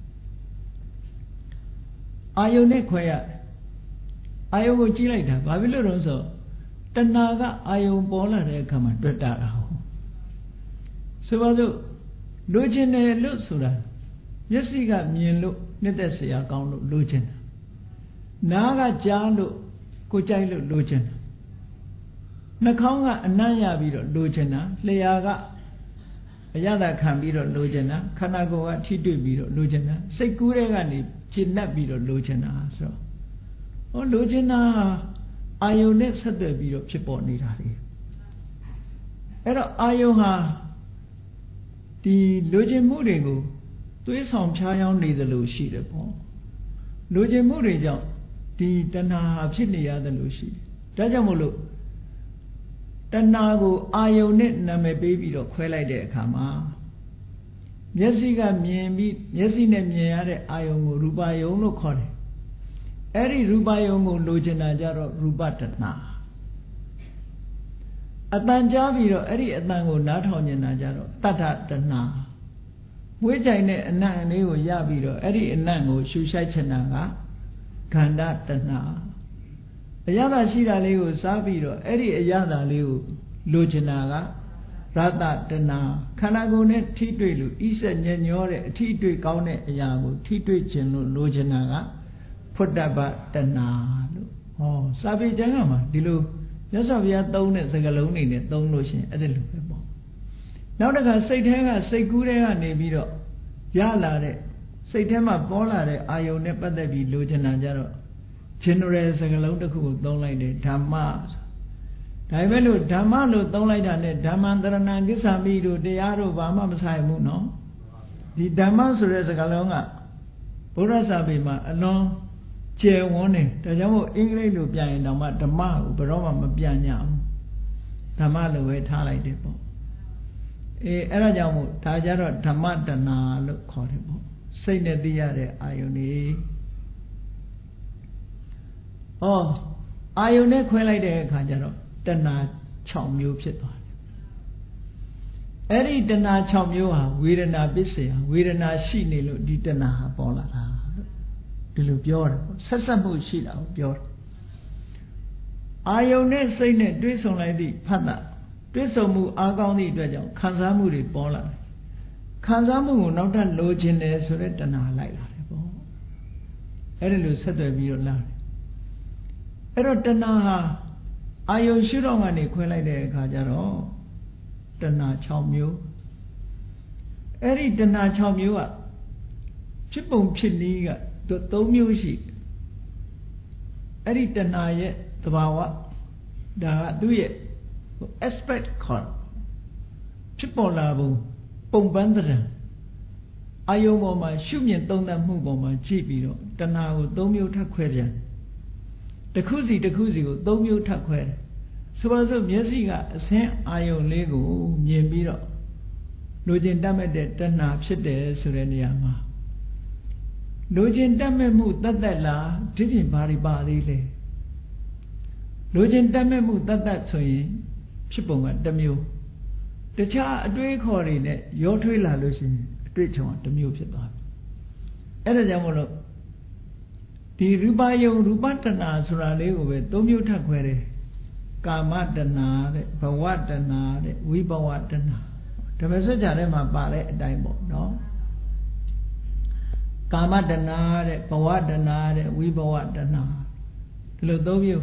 အာယုန်နဲ့ခွဲရအာယုန်ကိုကြည့်လိုက်တာဘာဖြစ်လို့လဲဆိုတဏှာကအာယုန်ပေါ်လာတဲ့အခါမှာတွေ့တာဟုတ်ဆိုပါစို့လိုချင်တယ်လို့ဆိုတာမျက်စိကမြင်လို့နှစ်သက်စရာကောင်းလို့လိုချင်တာနားကကြားလို့ကိုကြိုက်လို့လိုချင်တာနှာခေါင်းကအနံ့ရပြီးတော့လိုချင်တာလျှာကအရသာခံပြီးတော့လိုချင်တာခန္ဓာကိုယ်ကထိတွေ့ပြီးတော့လိုချင်တာစိတ်ကူးတဲ့ကနေကျဉ်တ်ပြီးတော့လိုချင်တာဆိုတော့လိုချင်တာအာယုန်နဲ့ဆက်သွယ်ပြီးတော့ဖြစ်ပေါ်နေတာလေအဲ့တော့အာယုန်ဟာဒီလိုချင်မှုတွေကိုသွေးဆောင်ဖြားယောင်းနေသလိုရှိတယ်ပေါ့လိုချင်မှုတွေကြောင့်ဒီတဏှာဖြစ်နေရတယ်လို့ရှိတယ်ဒါကြောင့်မို့လို့တဏှာကိုအာယုန်နဲ့နာမည်ပေးပြီးတော့ခွဲလိုက်တဲ့အခါမှာမျက်စိကမြင်ပြီးမျက်စိနဲ့မြင်ရတဲ့အာယုန်ကိုရူပယုံလို့ခေါ်တယ်အဲ့ဒီရူပယုံကိုလိုချင်တာကြတော့ရူပတဏှာအတန်ကြားပြီးတော့အဲ့ဒီအတန်ကိုနားထောင်နေတာကြတော့တတ္ထတဏှာမွေးကြိုင်တဲ့အနံ့လေးကိုရပြီးတော့အဲ့ဒီအနံ့ကိုရှူရှိုက်ချင်တာကခန္ဓာတဏှာအရသာရှိတာလေးကိုစားပြီးတော့အဲ့ဒီအရသာလေးကိုလိုချင်တာကရတ္တတဏှာခန္ဓာကိုယ်နဲ့ထိတွေ့လို့ဣဆက်ညညောတဲ့အထိတွေ့ကောင်းတဲ့အရာကိုထိတွေ့ခြင်းလို့လိုချင်တာကဖွတ်တပ္ပတဏှာလို့စာပေကျမ်းကမှာဒီလိုမြတ်စွာဘုရားသုံးတဲ့စကားလုံးတွေနဲ့သုံးလို့ရှိရင်အဲ့ဒါလိုပဲပေါ့နောက်တစ်ခါစိတ်ထဲကစိတ်ကူးထဲကနေပြီးတော့ရလာတဲ့စိတ်ထဲမှာပေါ်လာတဲ့အာယုန်နဲ့ပတ်သက်ပြီးလိုချင်တာကြတော့ general စကားလုံးတစ်ခုကိုသုံးလိုက်တယ်ဓမ္မဒါပဲလို့ဓမ္မလို့သုံးလိုက်တာနဲ့ဓမ္မံတရဏံကိစ္ဆာမိတို့တရားတို့ဘာမှမဆိုင်ဘူးနော်ဒီဓမ္မဆိုတဲ့စကားလုံးကဗုဒ္ဓစာပေမှာအလွန်ကျယ်ဝန်းတယ်ဒါကြောင့်မို့အင်္ဂလိပ်လိုပြန်ရင်တော့မှဓမ္မကိုဘယ်တော့မှမပြန်ညအောင်ဓမ္မလိုပဲထားလိုက်တယ်ပေါ့အဲ့ဒါကြောင့်မို့ဒါကြတော့ဓမ္မတဏှာလို့ခေါ်တယ်ပေါ့စိတ်နဲ့သိရတဲ့အာယုန်ကြီးအာယုန်နဲ့ခွဲလိုက်တဲ့အခါကျတော့တဏှာ6မျိုးဖြစ်သွားတယ်အဲ့ဒီတဏှာ6မျိုးဟာဝေဒနာပစ္စယဝေဒနာရှိနေလို့ဒီတဏှာဟာပေါ်လာတာဒီလိုပြောတယ်ပေါ့ဆက်ဆက်မှုရှိတာကိုပြောတယ်အာယုန်နဲ့စိတ်နဲ့တွဲဆုံလိုက်သည့်ဖတ်တာတွဲဆုံမှုအားကောင်းသည့်အတွက်ကြောင့်ခံစားမှုတွေပေါ်လာတယ်ခံစားမှုကိုနောက်ထပ်လိုချင်တယ်ဆိုတဲ့တဏှာလိုက်လာတယ်ပေါ့အဲ့ဒီလိုဆက်သွယ်ပြီးတော့လာတယ်အဲ့တော့တဏှာဟာအာယုန်ရှုတော့ကနေခွဲလိုက်တဲ့အခါကျတော့တဏှာ6မျိုးအဲ့ဒီတဏှာ6မျိုးကဖြစ်ပုံဖြစ်နည်းက3မျိုးရှိအဲ့ဒီတဏှာရဲ့သဘာဝဒါကသူ့ရဲ့ aspect ခေါ်ဖြစ်ပေါ်လာပုံပန်းတဲ့အာယုန်ပေါ်မှာရှုမြင်သုံးသပ်မှုပေါ်မှာကြည့်ပြီးတော့တဏှာကို3မျိုးထပ်ခွဲပြန်တစ်ခုစီကို3မျိုးထပ်ခွဲတယ်ဆိုပါစို့မျက်စိကအဆင်းအာယုန်လေးကိုမြင်ပြီးတော့လိုချင်တတ်မဲ့တဲ့တဏှာဖြစ်တယ်ဆိုတဲ့နေရာမှာလိုချင်တတ်မဲ့မှုတတ်လားဒီပြင်ဘာတွေပါသေးလဲလိုချင်တတ်မဲ့မှုတတ်ဆိုရင်ဖြစ်ပုံကတစ်မျိုးတခြားအတွေးခေါ်တွေနဲ့ရောထွေးလာလို့ရှိရင်အတွေ့အကြုံကတစ်မျိုးဖြစ်သွားပြီအဲ့ဒါကြောင့်မို့လို့ဒီရူပယုံရူပတဏှာဆိုတာလေးကိုပဲ3မျိုးထပ်ခွဲတယ်ကာမတဏှာတဲ့ဘဝတဏှာတဲ့ဝိဘဝတဏှာဓမ္မစကြာထဲမှာပါတဲ့အတိုင်းပေါ့နော်ကာမတဏှာတဲ့ဘဝတဏှာတဲ့ဝိဘဝတဏှာဒီလို3မျိုး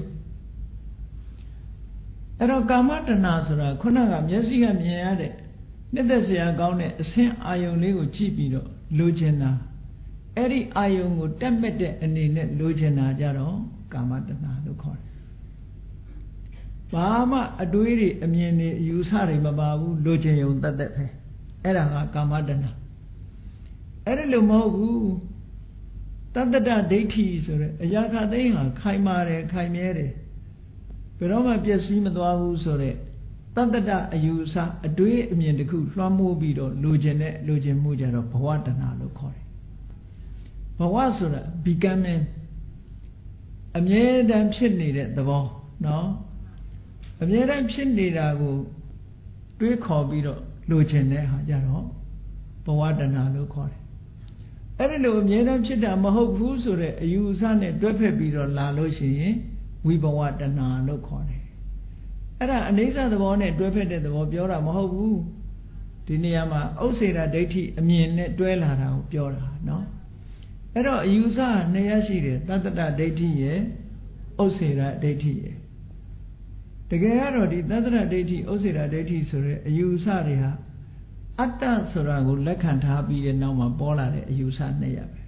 အဲ့တော့ကာမတဏှာဆိုတာခုနကမျက်စိကမြင်ရတဲ့နှစ်သက်စရာကောင်းတဲ့အဆင်းအာယုန်လေးကိုကြည့်ပြီးတော့လိုချင်တာအဲ့ဒီအာယုန်ကိုတက်မဲ့တဲ့အနေနဲ့လိုချင်တာကြတော့ကာမတဏှာလို့ခေါ်တယ်ဘာမှအတွေးတွေအမြင်တွေအယူဆတွေမပါဘူးလိုချင်ုံတတ်ပဲအဲ့ဒါကကာမတဏှာအဲ့ဒါလို့မဟုတ်ဘူးတတ္တဒိဋ္ဌိဆိုတဲ့အရာခသိန်းဟာခိုင်မာတယ်ခိုင်မြဲတယ်ဘယ်တော့မှပျက်စီးမသွားဘူးဆိုတဲ့တတ္တတအယူအဆအတွေးအမြင်တစ်ခုလွှမ်းမိုးပြီးတော့လိုချင်မှုကြတော့ဘဝတဏှာလို့ခေါ်တယ်ဘဝဆိုတာ becoming အမြဲတမ်းဖြစ်နေတဲ့သဘောနော်အမြဲတမ်းဖြစ်နေတာကိုတွေးခေါ်ပြီးတော့လိုချင်တဲ့ဟာကြတော့ဘဝတဏှာလို့ခေါ်တယ်အဲ့ဒီလိုအမြဲတမ်းဖြစ်တာမဟုတ်ဘူးဆိုတဲ့အယူအဆနဲ့တွဲဖက်ပြီးတော့လာလို့ရှိရင်ဝိဘဝတဏှာလို့ခေါ်တယ်အဲ့ဒါအနိစ္စသဘောနဲ့တွဲဖက်တဲ့သဘောပြောတာမဟုတ်ဘူးဒီနေရာမှာဥစ္စေတာဒိဋ္ဌိအမြင်နဲ့တွဲလာတာကိုပြောတာနော်အဲ့တော့အယူအဆနှစ်ရပ်ရှိတယ်တတ္တတဒိဋ္ဌိရဲ့ဥစ္စေတာဒိဋ္ဌိရဲ့တကယ်ကတော့ဒီတတ္တတဒိဋ္ဌိဥစ္စေတာဒိဋ္ဌိဆိုတဲ့အယူအဆတွေဟာအတ္တဆိုတာကိုလက်ခံထားပြီးတဲ့နောက်မှာပေါ်လာတဲ့အယူအဆနှစ်ရပ်ပဲ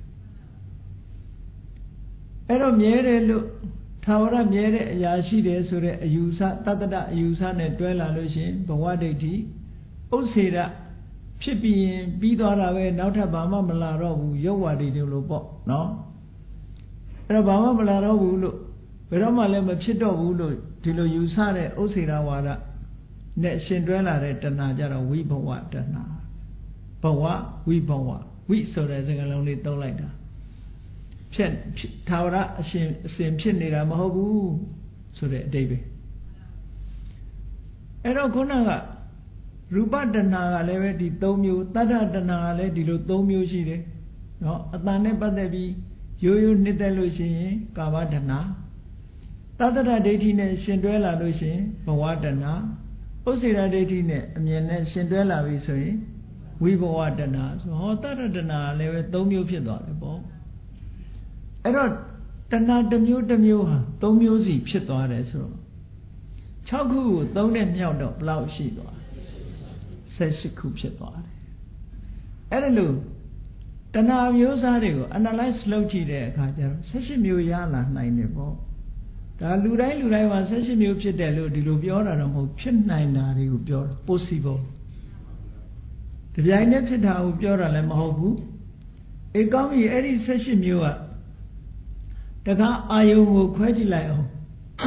အဲ့တော့မြဲတယ်လို့ထာဝရမြဲတဲ့အရာရှိတယ်ဆိုတဲ့အယူအဆတတ္တတအယူအဆနဲ့တွဲလာလို့ရှိရင်ဘဝဒိဋ္ဌိဥစ္စေတာဖြစ်ပြီးရင်ပြီးသွားတာပဲနောက်ထပ်ဘာမှမလာတော့ဘူးရုပ်ဝါဒီတို့လို့ပေါ့နော်အဲ့တော့ဘာမှမလာတော့ဘူးလို့ဘယ်တော့မှလည်းမဖြစ်တော့ဘူးလို့ဒီလိုယူဆတဲ့ဥစ္စေတာဝါဒနဲ့ရှင်တွဲလာတဲ့တဏှာကြတော့ဝိဘဝတဏှာဘဝဝိဘဝဝိဆိုတဲ့စကားလုံးလေးသုံးလိုက်တာဖြစ်ထာဝရအစဉ်ဖြစ်နေတာမဟုတ်ဘူးဆိုတဲ့အဓိပ္ပာယ်အဲ့တော့ခုနကရူပတဏှာကလည်းပဲဒီ၃မျိုးတတ္တတဏှာကလည်းဒီလို၃မျိုးရှိတယ်နော်အတန်နဲ့ပတ်သက်ပြီးရိုးရိုးနှစ်သက်လို့ရှိရင်ကာမတဏှာတတ္တဒိဋ္ဌိနဲ့ရှင်တွဲလာလို့ရှိရင်ဘဝတဏှာဥစ္စေတဒိဋ္ဌိနဲ့အမြင်နဲ့ရှင်တွဲလာပြီဆိုရင်ဝိဘဝတဏှာဆိုဟောတတ္တတဏှာလည်းပဲ၃မျိုးဖြစ်သွားတယ်ပေါ့အဲ့တော့တဏှာတစ်မျိုးတစ်မျိုးဟာ၃မျိုးစီဖြစ်သွားတယ်ဆိုတော့6ခုကို3နဲ့မြောက်တော့ဘယ်လောက်ရှိသွား18ခုဖြစ်သွားတယ်အဲ့ဒါလို့တဏှာမျိုးစားတွေကို analyze လုပ်ကြည့်တဲ့အခါကျတော့18မျိုးရလာနိုင်တယ်ပေါ့ဒါလူတိုင်းမှာ18မျိုးဖြစ်တယ်လို့ဒီလိုပြောတာတော့မဟုတ်ဖြစ်နိုင်တာတွေကိုပြောတာ possible တပြိုင်တည်းဖြစ်တာကိုပြောတာလည်းမဟုတ်ဘူးအေးကောင်းပြီအဲ့ဒီ18မျိုးကတခါအာယုံကိုခွဲကြည့်လိုက်အောင်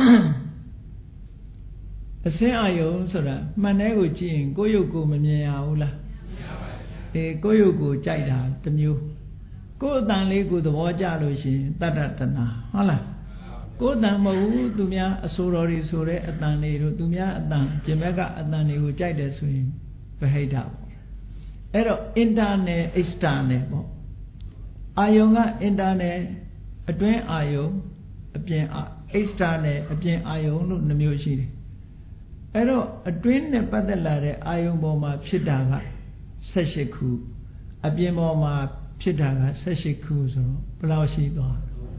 အစင်းအာယုံဆိုတာမှန်တဲ့ကိုကြည့်ရင်ကိုယ့်ရုပ်ကိုမမြင်ရဘူးလားအေးကိုယ့်ရုပ်ကိုကြိုက်တာတစ်မျိုးကိုယ့်အတန်လေးကိုသဘောကျလို့ရှိရင်တတ္တတဏှာဟုတ်လားကိုယ်တန်မဟုတ်ဘူးသူများအဆိုတော်တွေဆိုတဲ့အတန်တွေတို့သူများအတန်ကျင်ဘက်ကအတန်တွေကိုကြိုက်တယ်ဆိုရင်ဗဟိတပေါ့အဲ့တော့ internal external ပေါ့အာယုံက internal အတွင်းအာယုံအပြင်external အပြင်အာယုံလို့နှမျိုးရှိတယ်အဲ့တော့အတွင်းနဲ့ပတ်သက်လာတဲ့အာယုံပေါ်မှာဖြစ်တာက18ခုအပြင်ပေါ်မှာဖြစ်တာက18ခုဆိုတော့ဘယ်လောက်ရှိသွား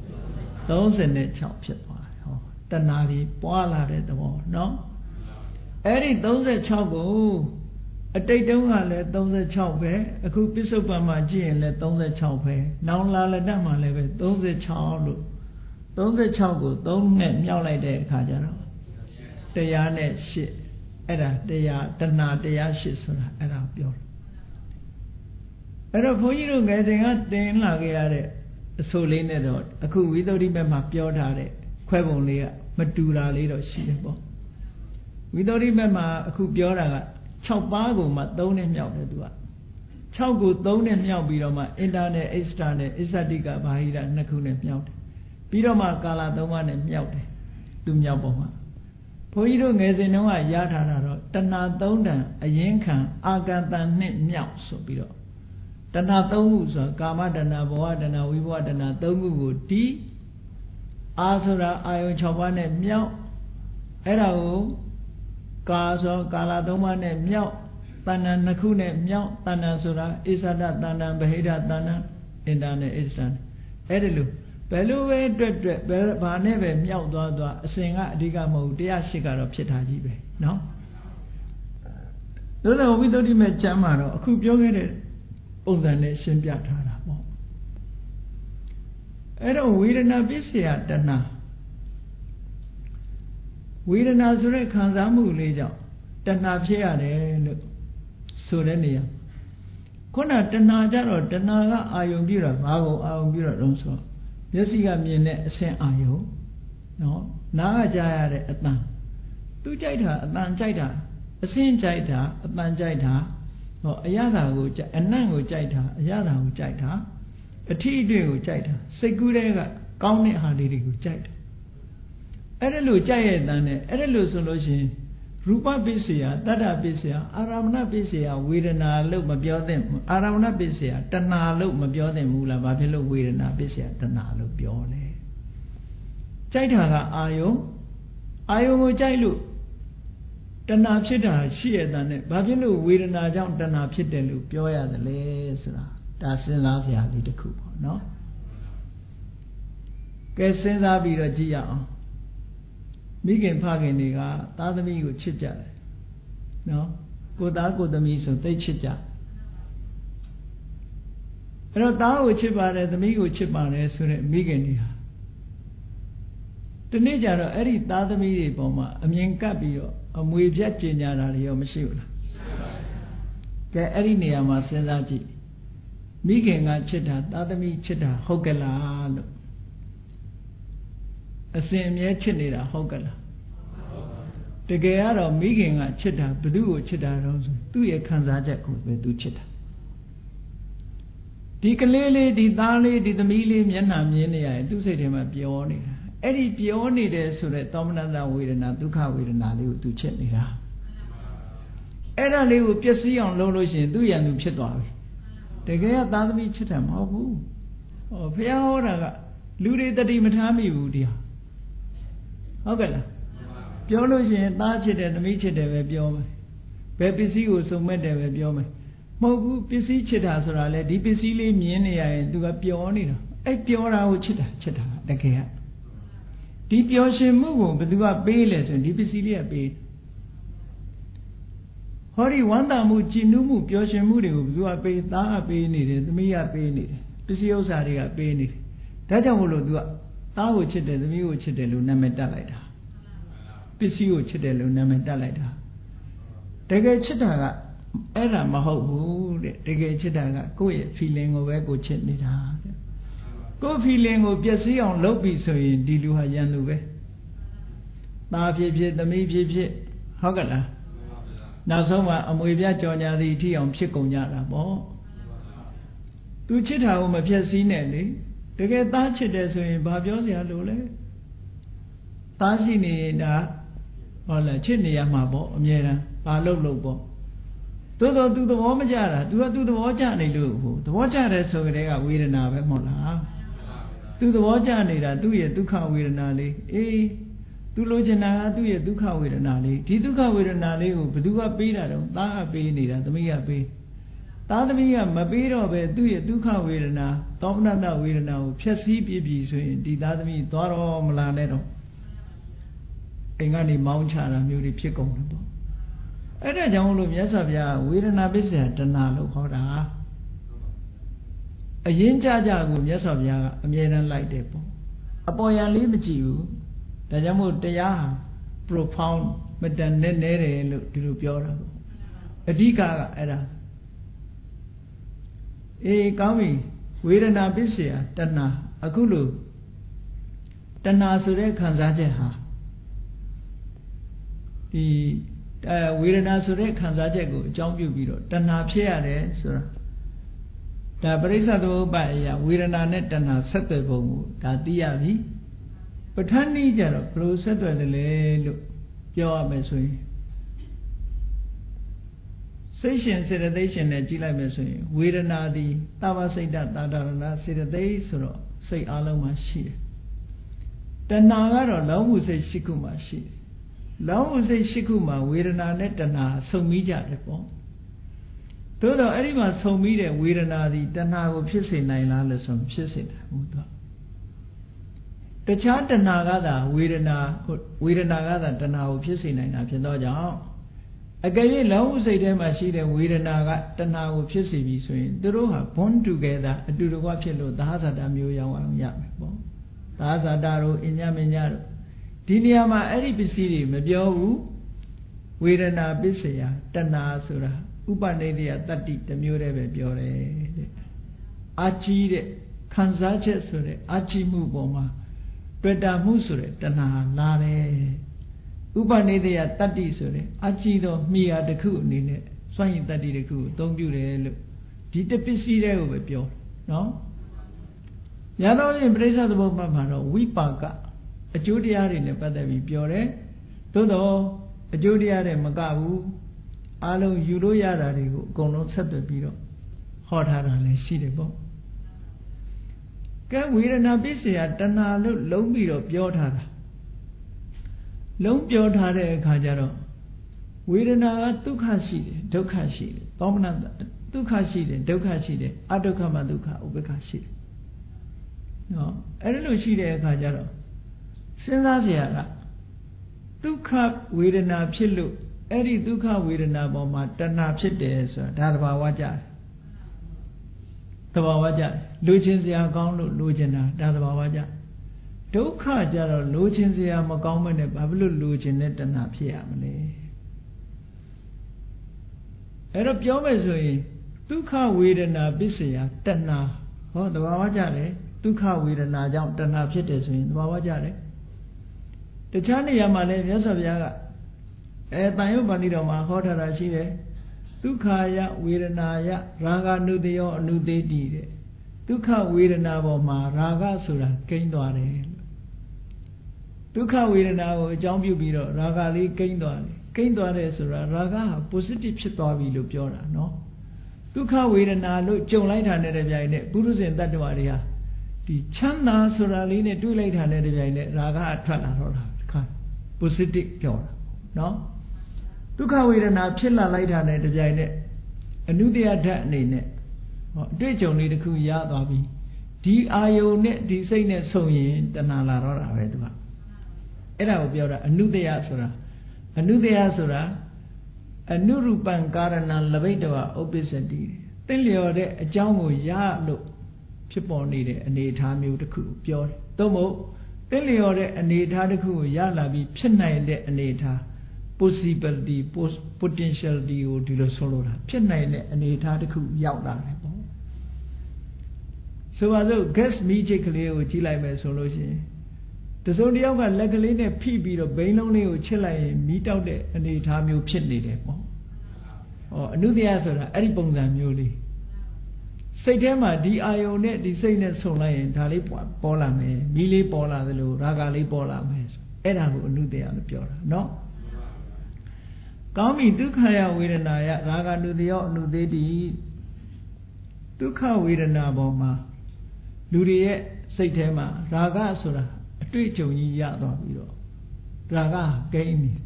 36ဖြစ်သွားတယ်ဟောတဏှာကြီးပွားလာတဲ့သဘောနော်အဲ့ဒီ36ကိုအတိတ်တုန်းကလည်း36ပဲအခုပစ္စုပန်မှာကြည့်ရင်လည်း36ပဲနောင်လာလက်တမှာလည်းပဲ36လို့36ကို3နဲ့မြောက်လိုက်တဲ့အခါကျတော့108အဲ့ဒါတရားတဏှာ108ဆိုတာအဲ့ဒါပြောတယ်အဲ့တော့ဘုန်းကြီးတို့ငယ်စဉ်ကသင်လာခဲ့ရတဲ့အဆိုလေးနဲ့တော့အခုဝိသုဒ္ဓိဘက်မှာပြောထားတဲ့ခွဲပုံလေးကမတူတာလေးတော့ရှိတယ်ပေါ့ဝိသုဒ္ဓိဘက်မှာအခုပြောတာက6ပါးကိုမှ3နဲ့မြောက်တယ်သူက6ကို3နဲ့မြောက်ပြီးတော့မှ internal external အစ္ဆတိကဘာဟိရ2ခုနဲ့မြောက်တယ်ပြီးတော့မှကာလ3ပါးနဲ့မြောက်တယ်သူမြောက်ပုံမှာဘုန်းကြီးတို့ငယ်စဉ်တုန်းကရထားတာတော့တဏှာ3တန်အရင်ခံအာကတန်နဲ့မြောက်ဆိုပြီးတော့တဏှာ3ခုဆိုကာမတဏှာဘဝတဏှာဝိဘဝတဏှာ3ခုကိုဒီအာဆိုတာအာယုံ6ပါးနဲ့မြောက်အဲ့ဒါကိုကာဆိုကာလ3ပါးနဲ့မြောက်တဏ္ဍာ2ခုနဲ့မြောက်တဏ္ဍာဆိုတာဣသဒတဏ္ဍာဗဟိတတဏ္ဍာအင်တာနဲ့ဣသန်အဲ့ဒါလို့ဘယ်လိုပဲတွေ့ဘာနဲ့ပဲမြောက်သွားအစဉ်ကအဓိကမဟုတ်108ကတော့ဖြစ်တာကြီးပဲเนาะဒါဆိုဝိသုဒ္ဓိမဲ့ကျမ်းမှာတော့အခုပြောခဲ့တဲ့ပုံစံနဲ့ရှင်းပြထားတာပေါ့အဲ့တော့ဝေဒနာပစ္စယတဏှာဝေဒနာဆိုတဲ့ခံစားမှုလေးကြောင့်တဏှာဖြစ်ရတယ်လို့ဆိုတဲ့နေရာခုနတဏှာကြတော့တဏှာကအာယုံပြတာဘာကိုအာယုံပြတာတော့ဆိုမျက်စိကမြင်တဲ့အဆင့်အာယုံနော်နားကကြားရတဲ့အတန်သူကြိုက်တာအတန်ကြိုက်တာအစင်းကြိုက်တာအတန်ကြိုက်တာဟောအရသာကိုအနံ့ကိုကြိုက်တာအရသာကိုကြိုက်တာအထီးအတွေ့ကိုကြိုက်တာစိတ်ကူးတဲ့ကကောင်းတဲ့ဟာလေးတွေကိုကြိုက်တယ်အဲ့ဒါလို့ကြိုက်ရဲ့တန်းနဲ့အဲ့ဒါလို့ဆိုလို့ရှိရင်ရူပပစ္စယတတ္တပစ္စယအာရမဏပစ္စယဝေဒနာလို့မပြောသင့်ဘူးအာရမဏပစ္စယတဏှာလို့မပြောသင့်ဘူးလားဘာဖြစ်လို့ဝေဒနာပစ္စယတဏှာလို့ပြောလဲကြိုက်တာကအာယုံကိုကြိုက်လို့တဏှာဖြစ်တာရှိရတဲ့နဲ့ဘာဖြစ်လို့ဝေဒနာကြောင့်တဏှာဖြစ်တယ်လို့ပြောရတယ်လဲဆိုတာဒါစဉ်းစားစရာလေးတစ်ခုပေါ့နော်ကဲစဉ်းစားပြီးတော့ကြည့်ရအောင်မိခင်ဖခင်တွေကသားသမီးကိုချစ်ကြတယ်နော်ကိုသားကိုသမီးဆိုသိချစ်ကြအဲ့တော့သားကိုချစ်ပါတယ်သမီးကိုချစ်ပါတယ်ဆိုတဲ့မိခင်တွေဟာဒီနေ့ကျတော့အဲ့ဒီသားသမီးတွေပေါ်မှာအမြင်ကပ်ပြီးတော့အမွေပြတ်ကျင်ညာတာတွေရောမရှိဘူးလားကဲအဲ့ဒီနေရာမှာစဉ်းစားကြည့်မိခင်ကချစ်တာသားသမီးချစ်တာဟုတ်ကဲ့လားလို့အစဉ်အမြဲချစ်နေတာဟုတ်ကဲ့လားတကယ်ကတော့မိခင်ကချစ်တာဘသူ့ကိုချစ်တာတော့ဆိုသူ့ရဲ့ခံစားချက်ကိုပဲသူချစ်တာဒီကလေးလေးဒီသားလေးဒီသမီးလေးမျက်နှာမြင်နေရတယ်သူ့စိတ်ထဲမှာပျော်နေတာအဲ့ဒီပျော်နေတယ်ဆိုတဲ့သောမနတဝေဒနာဒုက္ခဝေဒနာလေးကိုသူချစ်နေတာအဲ့ဒါလေးကိုပျက်စီးအောင်လုပ်လို့ရှိရင်သူ့ရန်သူဖြစ်သွားပြီတကယ်ကသားသမီးချစ်တယ်မဟုတ်ဘူးဟောဘုရားဟောတာကလူတွေတတိမထားမိဘူးဒီဟာဟုတ်ကဲ့လားပြောလို့ရှိရင်သားချစ်တယ်သမီးချစ်တယ်ပဲပြောမယ်ဘယ်ပစ္စည်းကိုစုံမဲ့တယ်ပဲပြောမယ်မဟုတ်ဘူးပစ္စည်းချစ်တာဆိုတာလေဒီပစ္စည်းလေးမြင်နေရရင်သူကပျော်နေတာအဲ့ပျော်တာကိုချစ်တာတကယ်ကဒီပျော်ရွှင်မှုကိုဘယ်သူကပေးလဲဆိုရင်ဒီပစ္စည်းလေးကပေးဟောဒီဝမ်းသာမှုကြည်နူးမှုပျော်ရွှင်မှုတွေကိုဘယ်သူကပေးသားကပေးနေတယ်သမီးကပေးနေတယ်ပစ္စည်းဥစ္စာတွေကပေးနေတယ်ဒါကြောင့်မို့လို့သူကသားကိုချစ်တယ်သမီးကိုချစ်တယ်လို့နာမည်တက်လိုက်တာပစ္စည်းကိုချစ်တယ်လို့နာမည်တက်လိုက်တာတကယ်ချစ်တာကအဲ့ဒါမဟုတ်ဘူးတဲ့တကယ်ချစ်တာကကိုယ့်ရဲ့ feeling ကိုပဲကိုချစ်နေတာတဲ့ကိုယ့် feeling ကိုပျက်စီးအောင်လုပ်ပြီးဆိုရင်ဒီလူဟာရန်သူပဲသားဖြစ်ဖြစ်သမီးဖြစ်ဖြစ်ဟုတ်ကဲ့လားနောက်ဆုံးမှာအမွေပြကြော်ညာသည်အထိအောင်ဖြစ်ကုန်ကြတာပေါ့သူချစ်တာကိုမပျက်စီးနဲ့လေတကယ်သားချစ်တယ်ဆိုရင်ဘာပြောစရာလိုလဲသားရှိနေတာဟုတ်လားချစ်နေရမှာပေါ့အမြဲတမ်းဘာလုပ်ပေါ့သို့တော့သူသဘောမကျတာသူကသူသဘောကျနေလို့ဟိုသဘောကျတယ်ဆိုကြတဲ့ကဝေဒနာပဲမဟုတ်လားသူသဘောကျနေတာသူ့ရဲ့ဒုက္ခဝေဒနာလေးအေးသူလိုချင်တာကသူ့ရဲ့ဒုက္ခဝေဒနာလေးဒီဒုက္ခဝေဒနာလေးကိုဘယ်သူကပေးတာတော့သားကပေးနေတာသမီးကပေးသားသမီးကမပေးတော့ပဲသူ့ရဲ့ဒုက္ခဝေဒနာသောမနတဝေဒနာကိုဖျက်ဆီးပြဆိုရင်ဒီသားသမီးသွားတော့မလာနဲ့တော့အိမ်ကနေမောင်းချတာမျိုးတွေဖြစ်ကုန်တယ်ပေါ့အဲ့ဒါကြောင့်လို့မြတ်စွာဘုရားဝေဒနာပစ္စယတဏှာလို့ခေါ်တာအရင်ကြကိုမြတ်စွာဘုရားကအမြဲတမ်းလိုက်တယ်ပေါ့အပေါ်ယံလေးမကြည့်ဘူးဒါကြောင့်မို့တရားဟာ profound မတန်နဲ့နေတယ်လို့ဒီလိုပြောတာပေါ့အဓိကကအဲ့ဒါအေးကောင်းပြီဝေဒနာပစ္စယတဏှာအခုလို့တဏှာဆိုတဲ့ခံစားချက်ဟာဒီဝေဒနာဆိုတဲ့ခံစားချက်ကိုအကြောင်းပြုပြီးတော့တဏှာဖြစ်ရတယ်ဆိုတာဒါပရိစ္ဆေသမုပ္ပါဒ်အရာဝေဒနာနဲ့တဏှာဆက်သွယ်ပုံကိုဒါသိရပြီပဋ္ဌာန်းနည်းကြတော့ဘယ်လိုဆက်သွယ်တယ်လဲလို့ပြောရမယ်ဆိုရင်စိတ်ရှင်စေတသိက်ရှင်နဲ့ကြည့်လိုက်မယ်ဆိုရင်ဝေဒနာသည်သဗ္ဗစိတ်တသာဒရဏစေတသိက်ဆိုတော့စိတ်အလုံးမှာရှိတယ်တဏှာကတော့လောဘစိတ်ရှိခုမှာရှိတယ်လောဘစိတ်ရှိခုမှာဝေဒနာနဲ့တဏှာဆုံမိကြတယ်ပေါ့သို့တော့အဲ့ဒီမှာဆုံမိတဲ့ဝေဒနာသည်တဏှာကိုဖြစ်စေနိုင်လားလို့ဆိုဖြစ်စေတယ်ဟုတ်တော့တခြားတဏှာကသာဝေဒနာကသာတဏှာကိုဖြစ်စေနိုင်တာဖြစ်တော့ကြောင့်အကယ်၍လောဘစိတ်ထဲမှာရှိတဲ့ဝေဒနာကတဏှာကိုဖြစ်စေပြီဆိုရင်သူတို့ဟာ bond together အတူတကွဖြစ်လို့သဟဇာတမျိုးရောင်းအောင်ရမယ်ပေါ့သဟဇာတတို့အညမညတို့ဒီနေရာမှာအဲ့ဒီပစ္စည်းတွေမပြောဘူးဝေဒနာပစ္စယတဏှာဆိုတာဥပနိဒေယတတ္တိတစ်မျိုးတည်းပဲပြောတယ်တဲ့အာကြီးတဲ့ခံစားချက်ဆိုတဲ့အာကြီးမှုပေါ်မှာတွေ့တာမှုဆိုတဲ့တဏှာလာတယ်ဥပနိဒေယတတ္တိဆိုတဲ့အကြည့်သောမိယာတစ်ခုအနေနဲ့စွန့်ရင်တတ္တိတစ်ခုကိုအသုံးပြုတယ်လို့ဒီတပစ္စည်းတဲ့ကိုပဲပြောနော်ရတော့ရင်ပြိဿသဘောမှတ်မှာတော့ဝိပါကအကျိုးတရားတွေနဲ့ပတ်သက်ပြီးပြောတယ်သို့တော့အကျိုးတရားတွေမကဘူးအားလုံးယူလို့ရတာတွေကိုအကုန်လုံးဆက်သွယ်ပြီးတော့ဟောထားတာလည်းရှိတယ်ပေါ့ကဲဝေဒနာပစ္စယတဏှာလို့လုံးပြီးတော့ပြောထားတာလုံးပြောထားတဲ့အခါကျတော့ဝေဒနာကဒုက္ခရှိတယ်ဒုက္ခရှိတယ်သောမနဒုက္ခရှိတယ်ဒုက္ခရှိတယ်အဒုက္ခမဒုက္ခဥပေက္ခရှိတယ်နော်အဲ့လိုရှိတဲ့အခါကျတော့စဉ်းစားเสียကဒုက္ခဝေဒနာဖြစ်လို့အဲ့ဒီဒုက္ခဝေဒနာပေါ်မှာတဏှာဖြစ်တယ်ဆိုတာဒါသဘာဝကြတယ်သဘာဝကြတယ်လိုချင်စရာကောင်းလို့လိုချင်တာဒါသဘာဝကြဒုက္ခကြတော့လိုချင်စရာမကောင်းမနဲ့ဘာဖြစ်လို့လိုချင်တဲ့တဏှာဖြစ်ရမလဲအဲ့တော့ပြောမယ်ဆိုရင်ဒုက္ခဝေဒနာပစ္စယတဏှာဟောသဘာဝကြတယ်ဒုက္ခဝေဒနာကြောင့်တဏှာဖြစ်တယ်ဆိုရင်သဘာဝကြတယ်တခြားနေရာမှာလည်းမြတ်စွာဘုရားကတန်ရုပ်ပါဠိတော်မှာဟောထားတာရှိတယ်ဒုက္ခယဝေဒနာယရာဂနုတယောအနုသေးတိတဲ့ဒုက္ခဝေဒနာပေါ်မှာရာဂဆိုတာကိန်းသွားတယ်ဒုက္ခဝေဒနာကိုအကြောင်းပြုပြီးတော့ရာဂလေးကိန်းသွားတယ်ကိန်းသွားတယ်ဆိုတာရာဂဟာ positive ဖြစ်သွားပြီလို့ပြောတာနော်ဒုက္ခဝေဒနာလို့ကြုံလိုက်တာနဲ့တပြိုင်နက်ပုရုဇဉ်တ attva တွေဟာဒီချမ်းသာဆိုတာလေးနဲ့တွေ့လိုက်တာနဲ့တပြိုင်နက်ရာဂအထွက်လာတော့တာခါ positive ပြောတာနော်ဒုက္ခဝေဒနာဖြစ်လာလိုက်တာနဲ့တပြိုင်နက်အနုတ္တယဓာတ်အနေနဲ့ဟောအတွေ့အကြုံလေးတစ်ခုရသွားပြီဒီအာယုန်နဲ့ဒီစိတ်နဲ့ဆုံရင်တဏှာလာတော့တာပဲသူကအဲ့ဒါကိုပြောတာအနုတ္တယဆိုတာအနုတ္တယဆိုတာအနုရူပံကာရဏလဘိတဝဥပ္ပစ္စတိသင်လျော်တဲ့အကြောင်းကိုရလို့ဖြစ်ပေါ်နေတဲ့အနေအထားမျိုးတစ်ခုပြောတယ်သို့မဟုတ်သင်လျော်တဲ့အနေအထားတစ်ခုကိုရလာပြီးဖြစ်နိုင်တဲ့အနေအထား possibility potentiality ကိုဒီလိုဆိုလိုတာဖြစ်နိုင်တဲ့အနေအထားတစ်ခုရောက်လာတယ်ပေါ့ဆိုပါစို့ gas မီးချိတ်ကလေးကိုကြည့်လိုက်မယ်ဆိုလို့ရှိရင်တစုံတစ်ယောက်ကလက်ကလေးနဲ့ဖိပြီးတော့ဘိန်းလုံးလေးကိုချစ်လိုက်ရင်မီးတောက်တဲ့အနေအထားမျိုးဖြစ်နေတယ်ပေါ့အနုတ္တယဆိုတာအဲ့ဒီပုံစံမျိုးလေးစိတ်ထဲမှာဒီအာယုံနဲ့ဒီစိတ်နဲ့ဆုံလိုက်ရင်ဒါလေးပေါ်လာမယ်မီးလေးပေါ်လာသလိုရာဂလေးပေါ်လာမယ်အဲ့ဒါကိုအနုတ္တယလို့ပြောတာเนาะကောင်းပြီဒုက္ခယဝေဒနာယရာဂနုတယောအနုသေးတိဒုက္ခဝေဒနာပေါ်မှာလူတွေရဲ့စိတ်ထဲမှာရာဂဆိုတာအတွေ့အကြုံကြီးရသွားပြီးတော့ရာဂကိန်းနေ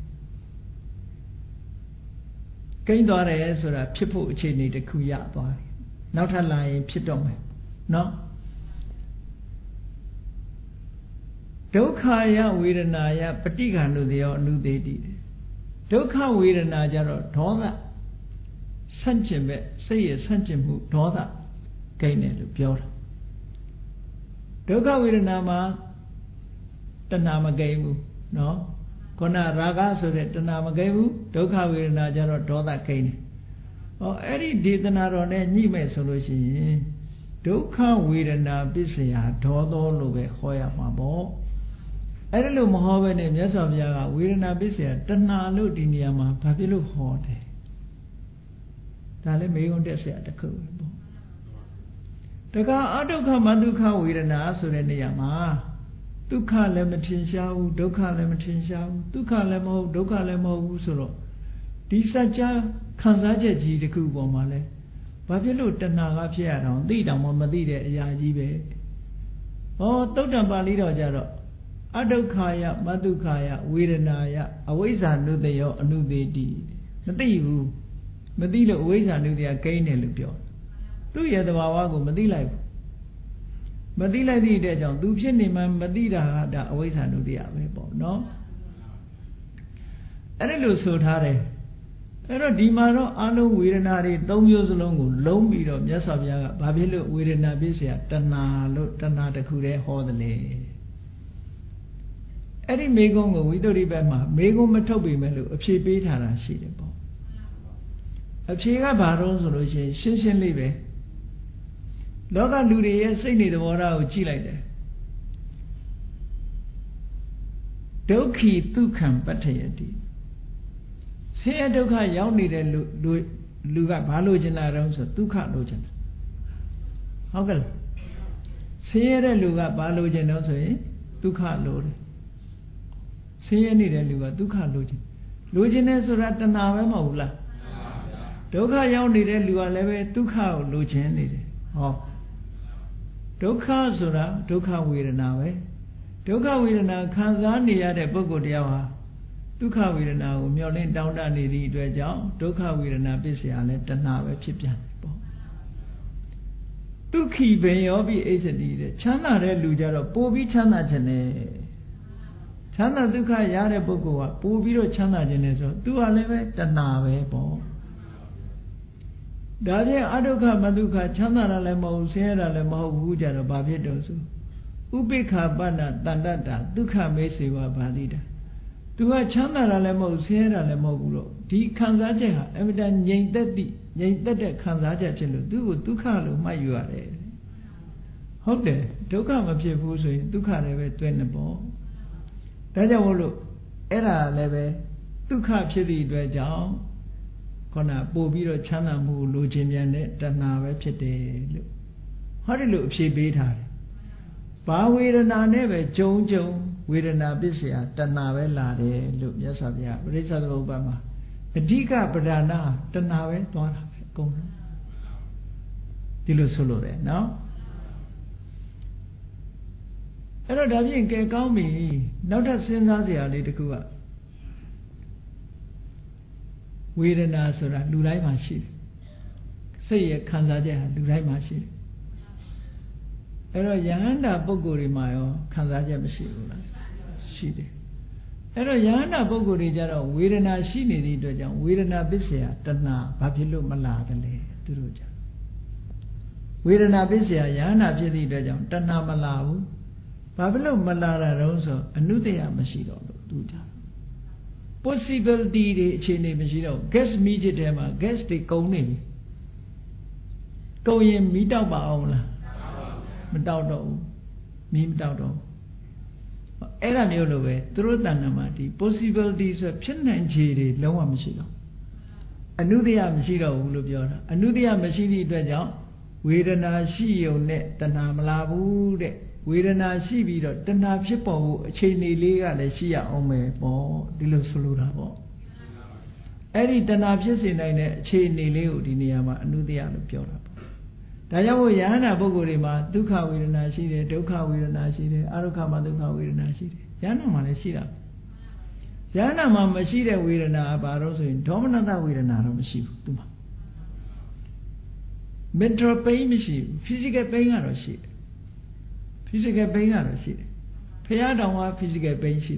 ကိန်းသွားတယ်ဆိုတာဖြစ်ဖို့အခြေအနေတစ်ခုရသွားပြီနောက်ထပ်လာရင်ဖြစ်တော့မယ်เนาะဒုက္ခယဝေဒနာယပฏิက္ခဏုတယောအနုသေးတိဒုက္ခဝေဒနာကြတော့ဒေါသဆန့်ကျင်မဲ့စိတ်ရဲ့ဆန့်ကျင်မှုဒေါသကိန်းတယ်လို့ပြောတာဒုက္ခဝေဒနာမှာတဏှာမကိန်းဘူးเนาะခုနရာဂဆိုတဲ့တဏှာမကိန်းဘူးဒုက္ခဝေဒနာကြတော့ဒေါသကိန်းတယ်အဲ့ဒီဒေသနာတော်နဲ့ညှိမဲ့ဆိုလို့ရှိရင်ဒုက္ခဝေဒနာပစ္စယဒေါသောလို့ပဲဟောရမှာပေါ့အဲ့ဒါလို့မဟောဘဲနဲ့မြတ်စွာဘုရားကဝေဒနာပစ္စယတဏှာလို့ဒီနေရာမှာဘာဖြစ်လို့ဟောတယ်ဒါလည်းမေးခွန်းတက်เสียတစ်ခုပဲပေါ့တခါအဒုက္ခမဒုက္ခဝေဒနာဆိုတဲ့နေရာမှာဒုက္ခလည်းမထင်ရှားဘူးဒုက္ခလည်းမထင်ရှားဘူးဒုက္ခလည်းမဟုတ်ဒုက္ခလည်းမဟုတ်ဘူးဆိုတော့ဒီစัจ जा ခံစားချက်ကြီးတစ်ခုပေါ်မှာလဲဘာဖြစ်လို့တဏှာကဖြစ်ရတော့သိတောင်မသိတဲ့အရာကြီးပဲသုတ္တံပါဠိတော်ကြတော့အဒုက္ခယမဒုက္ခယဝေဒနာယအဝိဇ္ဇာနုတယောအနုသေးတိမသိဘူးမသိလို့အဝိဇ္ဇာနုတယကိန်းတယ်လို့ပြောသူ့ရဲ့သဘာဝကိုမသိလိုက်ဘူးမသိလိုက်သည့်အတွက်ကြောင့်သူဖြစ်နေမှမသိတာကဒါအဝိဇ္ဇာနုတယပဲပေါ့နော်အဲ့ဒါလို့ဆိုထားတယ်အဲ့တော့ဒီမှာတော့အလုံးဝေဒနာတွေ၃မျိုးစလုံးကိုလုံးပြီးတော့မြတ်စွာဘုရားကဘာဖြစ်လို့ဝေဒနာပစ္စယတဏှာလို့တဏှာတစ်ခုတည်းဟောတယ်လေအဲ့ဒီမေကုံးကိုဝိသုဒ္ဓိဘက်မှာမေကုံးမထုတ်ပေမဲ့လို့အဖြေပေးထားတာရှိတယ်ပေါ့အဖြေကဘာတော့ဆိုလို့ရှိရင်ရှင်းရှင်းလေးပဲလောကလူတွေရဲ့စိတ်နေသဘောထားကိုကြည့်လိုက်တယ် Dokhi Dukham Patayati. Say a Dokha Yauni Luga Balojana Rams or Dukha Lojan. How say a Luga Balojan also, Dukha Lord. Say any Luga Dukha Lojan. Lojan is Ratana Maula. Dokha Yauni Lua Leve Dukha Lojan. Oh. Dokha Sura, Dokha Viranawe. Dokha Virana Kanzani at a Bogodiawa. Dukha Virana, Myolin down down the Dwajal, Dokha Virana Bisia, let the Nava Chipian. Duki Bayobi is a leader. Chana Reluja, Bobi Chana Jane. Chana Duka Yare Bogoa, Bobiro Chana Geneso, Dua Leve, the Nave Bo. Dade Adoka Maduka Chana Lemo, Sierra Lemo, Wuja, Babidosu. Ubika Bana, Dandata, Duka Mesiwa Badida. Dua Chana Lemo, Sierra Lemo, Di Kanzaja, evident Yang that Kanzaja Chelo, Duka, my you are there. Hold there, Doka Mapifuso, Duka Leve, Twenable. Dajawolo, Era Leve, Duka Chili Dwajal. Kona Bobiro Chana Mu Lujinian Dana Repete. How do you look? She beat her. Ba with an neve, Joe, with an abyssia, Danave Lade, look, yes, of ya, Richard Obama. A diga Badana, Danave, don't go. Dilu solo there, no? I don't have you can call me, not as soon as I need to go up. Vedana Sura, Lurai Mashi. Say a Kanzaja, Lurai Mashi. Ero Yana Bogori Mayo, Kanzaja Mashi. She did. Ero Yana Bogori Jaro, Vedana Shini Dojan, Vedana Bisia, Tana, Papilu Maladale, Duruja. Vedana Bisia, Yana Pili Dojan, Tana Malavu, Papilu Malada Rosa, Anudia Mashido, Duja. Possibility chini machino, guess media dema, guess the coning. Go in meet out my own. Medaudo, me medaudo. Era Nulove, through Danamati, possibilities of Chin and Chiri, Loa Machino. Anudia Machino, Lubiora, Anudia Machini Dwaja, Vedana Shio net, Tanamalabu. Vedana Shibi, Dana Chipo, Chini Liga, the Shia Ome, Bo, Dilu Suluda Bo. Eri Dana Pisin, Chini Leo, Diniama, Anudia Piora. Dayawo Yana Bogorima, Duka Vedana Shide, Duka Vedana Shide, Arukama Duka Vedana Shide. Yana Manashida. Yana Mamashida Vedana Baros in Dominata Vedana Mashi. Metro Pay Machine, physical paying out of shit. Physical pain out of shit. Pay out on physical pain shit.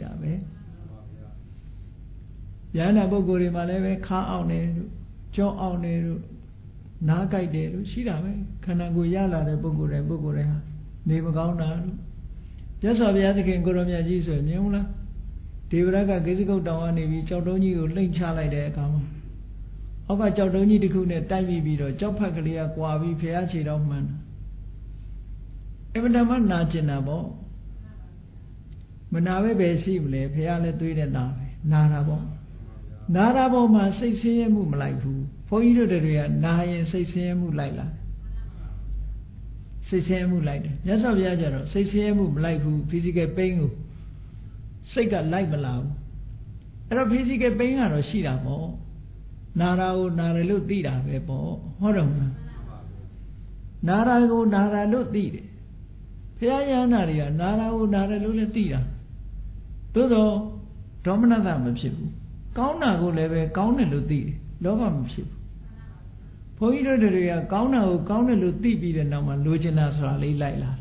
Yana Bogori Maleve, car out there, Joe out there, Nagai there, Shida, Kanaguyala, the Bogore, Nivagana. Just of the other can go to Yajiso, Mula. Tivraga Gizigo down, if you don't you link Charlie there, come. Oba Jodoni de Kuna, Tavi Vido, Jopakalia, Guavi, Piachi Dogman. Even the man Najinabo Manawe Besible, Piale Duid and Narabo. Narabo ma 6 a.m. like who. For you to the 9 and 6 a.m. like that. 6 a.m. like that. Yes, of Yajaro, 6 a.m. like who, physical pain. Say that like below. And a physical pain or Shida mo. Narao, Naralu Dida, Bebo, Horum. Narago, Naralu Dida. Pianaria, Narao, Naralu Dida. Todo, Dominata Mapsibu. Kauna go leve, Kauna Ludi, Lova Mapsibu. Pointer de Ria, Kauna, Kauna Ludi, the Nama, Lugina Sali Laila.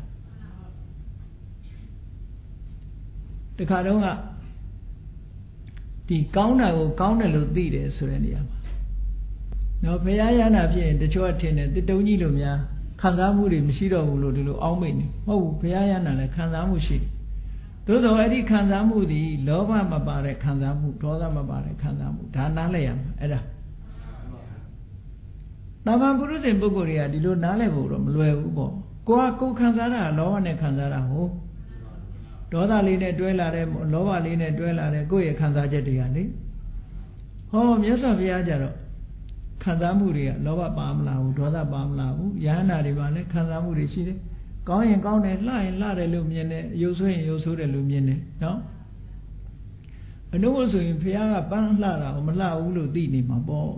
The Kadonga. The Kauna or Kauna Ludi, the Surenia. No, Payana, the Choatin, the Donilumia, Kanzamuri, Mishiro, Lulu, Almin, oh, Payana, Kanzamushi. Todo Eddie Kanzamudi, Lova Mabare Kanzamu, Toda Mabare Kanzamu, Danaleam, Edda. Namaburu in Buguria, the Lunalevo, Luevo, Goa Kanzara, Lowane Kanzara, ho. ဒေါသလေးနဲ့တွဲလာတဲ့လောဘလေးနဲ့တွဲလာတဲ့ကိုယ့်ရဲ့ခံစားချက်တွေကလေဟောမြတ်စွာဘုရားကြတော့ခံစားမှုတွေကလောဘပါမလားဘူးဒေါသပါမလားဘူးယဟန္တာတွေပါလဲခံစားမှုတွေရှိတယ်ကောင်းရင်ကောင်းတယ်လှရင်လှတယ်လို့မြင်တယ်ရုပ်ဆိုးရင်ရုပ်ဆိုးတယ်လို့မြင်တယ်နော်အနုဘဆိုရင်ဘုရားကပန်းလှတာကိုမလှဘူးလို့သိနေမှာပေါ့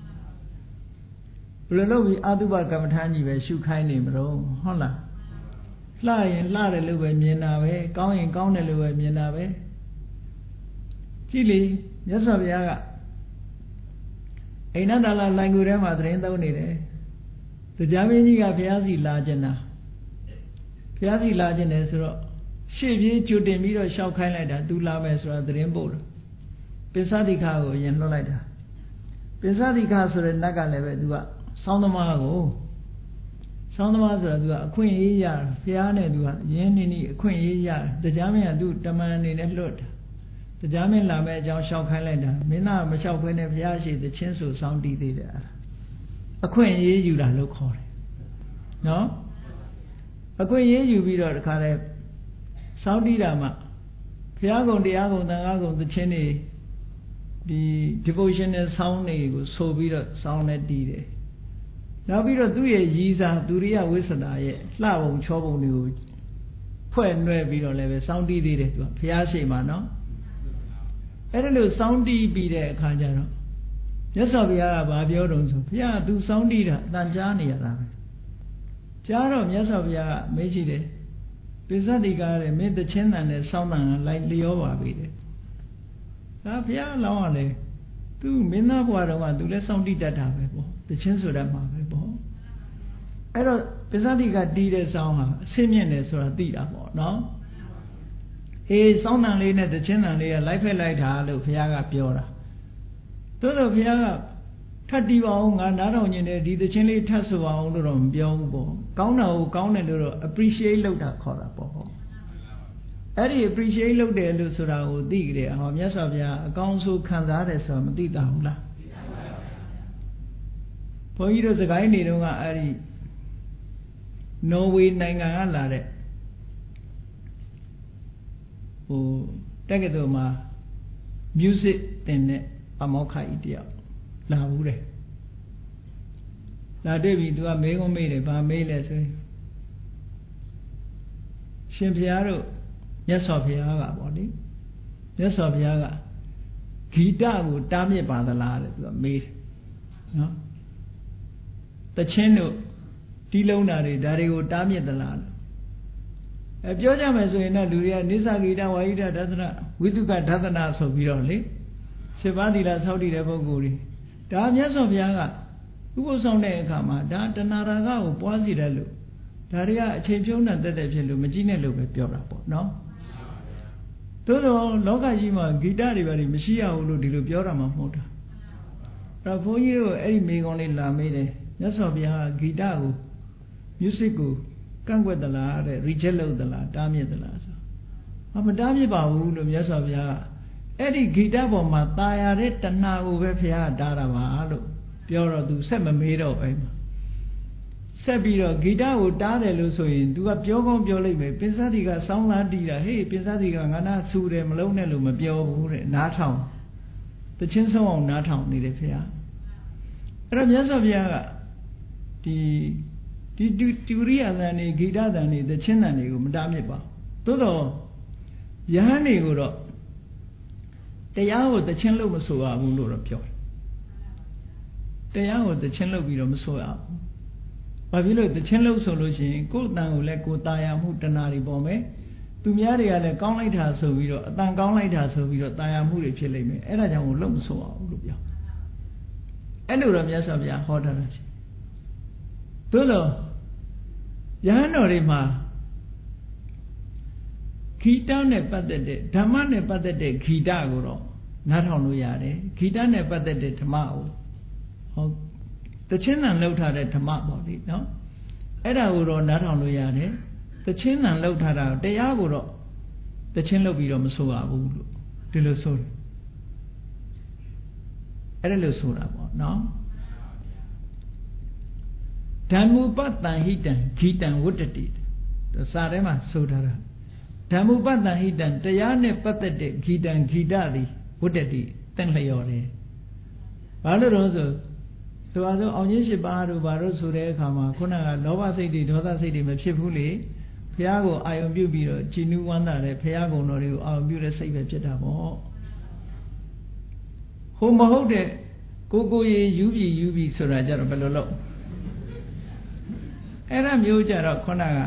ဘယ်လိုလုပ်ပြီးအတုပကမ္မထာကြီးပဲရှုခိုင်းနေမလို့ဟုတ်လားလှရင်လှတယ်လို့ပဲမြင်တာပဲကောင်းရင်ကောင်းတယ်လို့ပဲမြင်တာပဲကြည့်လေမြတ်စွာဘုရားကအိန္ဒတလာလိုင်ကူထဲမှာသတင်းသုံးနေတယ်တရားမင်းကြီးကဘုရားစီလာကျင်တာဘုရားစီလာကျင်တယ်ဆိုတော့ရှေ့ပြေးကြိုတင်ပြီးတော့ရှောက်ခိုင်းလိုက်တာသူလာမယ်ဆိုတာသတင်းပို့တယ်ပိဿတိခါကိုအရင်လွှတ်လိုက်တာပိဿတိခါဆိုတဲ့နတ်ကလည်းပဲသူကစောင်းသမားကိုစောင်းသမားဆိုတာသူကအခွင့်အရေးရဘုရားနဲ့သူကရင်းနှီးနှီးအခွင့်အရေးရတရားမင်းကသူတမန်အနေနဲ့လွှတ်တာတရားမင်းလာမဲ့အကြောင်းရှောက်ခိုင်းလိုက်တာမင်းသားမလျှောက်ခွင့်နဲ့ဘုရားရှိသချင်းဆိုစောင်းတီးသေးတယ်အခွင့်အရေးယူတာလို့ခေါ်တယ်နော်အခွင့်အရေးယူပြီးတော့တခါလဲစောင်းတီးတာမှဘုရားကုံတရားကုံသံဃာကုံသချင်းတွေဒီ devotional sound တွေကိုဆိုပြီးတော့စောင်းနဲ့တီးတယ်နောက်ပြီးတော့သူ့ရဲ့ရည်စားသူရိယဝိသတာရဲ့လှပုံချောပုံတွေကိုဖွဲ့နှွဲပြီးတော့လည်းပဲစောင်းတီးသေးတယ်သူကဘုရားရှိမှနော်အဲ့ဒါလို့စောင်းတီးပြီးတဲ့အခါကျတော့မြတ်စွာဘုရားကဘာပြောတုံးဆိုဘုရားသူစောင်းတီးတာအတန်ကြားနေရတာပဲကြားတော့မြတ်စွာဘုရားကမေးကြည့်တယ်ပိဿတိကားတဲ့မင်းတချင်းတန်နဲ့စောင်းတန်ကလိုက်လျောပါပြီတဲ့ဒါဘုရားလောင်းကလည်းသူမင်းသားဘွားတော်ကသူလည်းစောင်းတီးတတ်တာပဲပေါ့တချင်းဆိုတတ်မှာပဲပေါ့အဲ့တော့ပိဿတိကတီးတဲ့စောင်းဟာအဆင့်မြင့်တယ်ဆိုတာသိတာပေါ့နော်အေးစောင်းတန်လေးနဲ့တချင်းတန်လေးကလိုက်ဖက်လိုက်တာလို့ဘုရားကပြောတာသို့တော့ဘုရားကထပ်တီးပါအောင်ငါနားထောင်ခြင်းနဲ့ဒီတချင်းလေးထပ်ဆိုပါအောင်လို့တော့မပြောဘူးပေါ့ကောင်းတာကိုကောင်းတယ်လို့တော့ appreciate လုပ်တာခေါ်တာပေါ့အဲ့ဒီ appreciate လုပ်တယ်လို့ဆိုတာကိုသိကြတယ်ဟောမြတ်စွာဘုရားအကောင်းဆုံးခံစားတယ်ဆိုတာမသိတာဘူးလားဘုန်းကြီးတို့စကိုင်းနေတော့ကအဲ့ဒီနော်ဝေနိုင်ငံကလာတဲ့ဟိုတက္ကသိုလ်မှာ music သင်တဲ့ပမောက္ခကြီးတယောက်လာဘူးတယ်လာတွေ့ပြီသူကမေးခွန်းမေးတယ်ဗာမေးလဲဆိုရင်ရှင်ဘုရားတို့မြတ်စွာဘုရားကပေါ့လေမြတ်စွာဘုရားကဂီတကိုတားမြစ်ပါသလားတဲ့သူကမေးတယ်နော်တချင်းတို့တီးလုံးတာတွေဒါတွေကိုတားမြစ်သလားပြောကြမယ်ဆိုရင်တော့လူတွေကနိစ္စဂီတဝါယိတဒသနဝိတုကဒသနဆိုပြီးတော့လေ7 ပါးသီလဆောက်တည်တဲ့ပုဂ္ဂိုလ်တွေဒါမြတ်စွာဘုရားကဥပုသ်ဆောင်တဲ့အခါမှာဒါတဏှာရာဂကိုပွားစီတယ်လို့ဒါတွေကအချိန်ဖြုံးတဲ့တက်တဲ့ဖြစ်လို့မကြည့်နဲ့လို့ပဲပြောတာပေါ့နော်သို့တော့လောကကြီးမှာဂီတတွေဘာတွေမရှိရဘူးလို့ဒီလိုပြောတာမှမဟုတ်တာအဲ့တော့ဘုန်းကြီးတို့အဲ့ဒီမိကုံးလေးလာမေးတယ်မြတ်စွာဘုရားကဂီတကို music ကိုကန့်ကွက်သလားတဲ့ reject လုပ်သလားတားမြစ်သလားဆိုမတားမြစ်ပါဘူးလို့မြတ်စွာဘုရားကအဲ့ဒီဂီတပေါ်မှာตายရတဲ့တဏှာကိုပဲဘုရားကတားတာပါလို့ပြောတော့သူဆက်မမေးတော့ဘူးဆက်ပြီးတော့ဂီတကိုတားတယ်လို့ဆိုရင် तू ကပြောကောင်းပြောလိုက်မယ်ပိဿတိကစောင်းလားတီးတာဟေးပိဿတိကငါနာဆူတယ်မလုံးနဲ့လို့မပြောဘူးတဲ့နားထောင်တချင်းဆုံးအောင်နားထောင်နေတယ်ဘုရားအဲ့တော့မြတ်စွာဘုရားကဒီတူရိယသံတွေဂီတသံတွေတချင်းသံတွေကိုမတားမြစ်ပါသို့တော့ယဟန်တွေကိုတော့တရားကိုတချင်းလို့မဆိုရဘူးလို့တော့ပြောတယ်တရားကိုတချင်းလို့ပြီးတော့မဆိုရဘူးဘာဖြစ်လို့တချင်းလို့ဆိုလို့ရှိရင်ကိုယ်တန်ကိုလည်းကိုယ်ตายမှုတဏှာတွေပေါ်မယ်သူများတွေကလည်းကောင်းလိုက်တာဆိုပြီးတော့အတန်ကောင်းလိုက်တာဆိုပြီးတော့ตายမှုတွေဖြစ်လိမ့်မယ်အဲ့ဒါကြောင့်ကိုလို့မဆိုရဘူးလို့ပြောအဲ့လိုတော့မြတ်စွာဘုရားဟောထားတာရှိသို့တော့ယဟန်တော်တွေမှာဂီတနဲ့ပတ်သက်တဲ့ဓမ္မနဲ့ပတ်သက်တဲ့ဂီတကိုတော့နားထောင်လို့ရတယ်ဂီတနဲ့ပတ်သက်တဲ့ဓမ္မကိုဟောတချင်းတန်လှုပ်ထားတဲ့ဓမ္မပေါ့လေနော်အဲ့ဒါကိုတော့နားထောင်လို့ရတယ်တချင်းတန်လှုပ်ထားတာတရားကိုတော့တချင်းလှုပ်ပြီးတော့မဆိုရဘူးလို့ဒီလိုဆိုတယ်အဲ့ဒါလို့ဆိုတာပေါ့နော်ဓမ္မုပတ္တံဟိတံဂီတံဝတ္တတိစာထဲမှာဆိုထားတာဓမ္မုပတ္တဟိတံတရားနဲ့ပတ်သက်တဲ့ဂီတံဂီတသည်ဝတ္တတိတင့်လျော်တယ်ဘာလို့တော့ဆိုပါစို့အောင်ကြီး၈ပါးတို့ဘာလို့ဆိုတဲ့အခါမှာခုနကလောဘစိတ်တွေဒေါသစိတ်တွေမဖြစ်ဘူးလေဘုရားကိုအာယုံပြုပြီးတော့ကြည်နူးဝမ်းသာတဲ့ဘုရားကုံတော်တွေကိုအာယုံပြုတဲ့စိတ်ပဲဖြစ်တာပေါ့ဟိုမဟုတ်တဲ့ကိုရေယူပြီဆိုတာကြတော့ဘယ်လိုလုပ်အဲ့ဒါမျိုးကြတော့ခုနက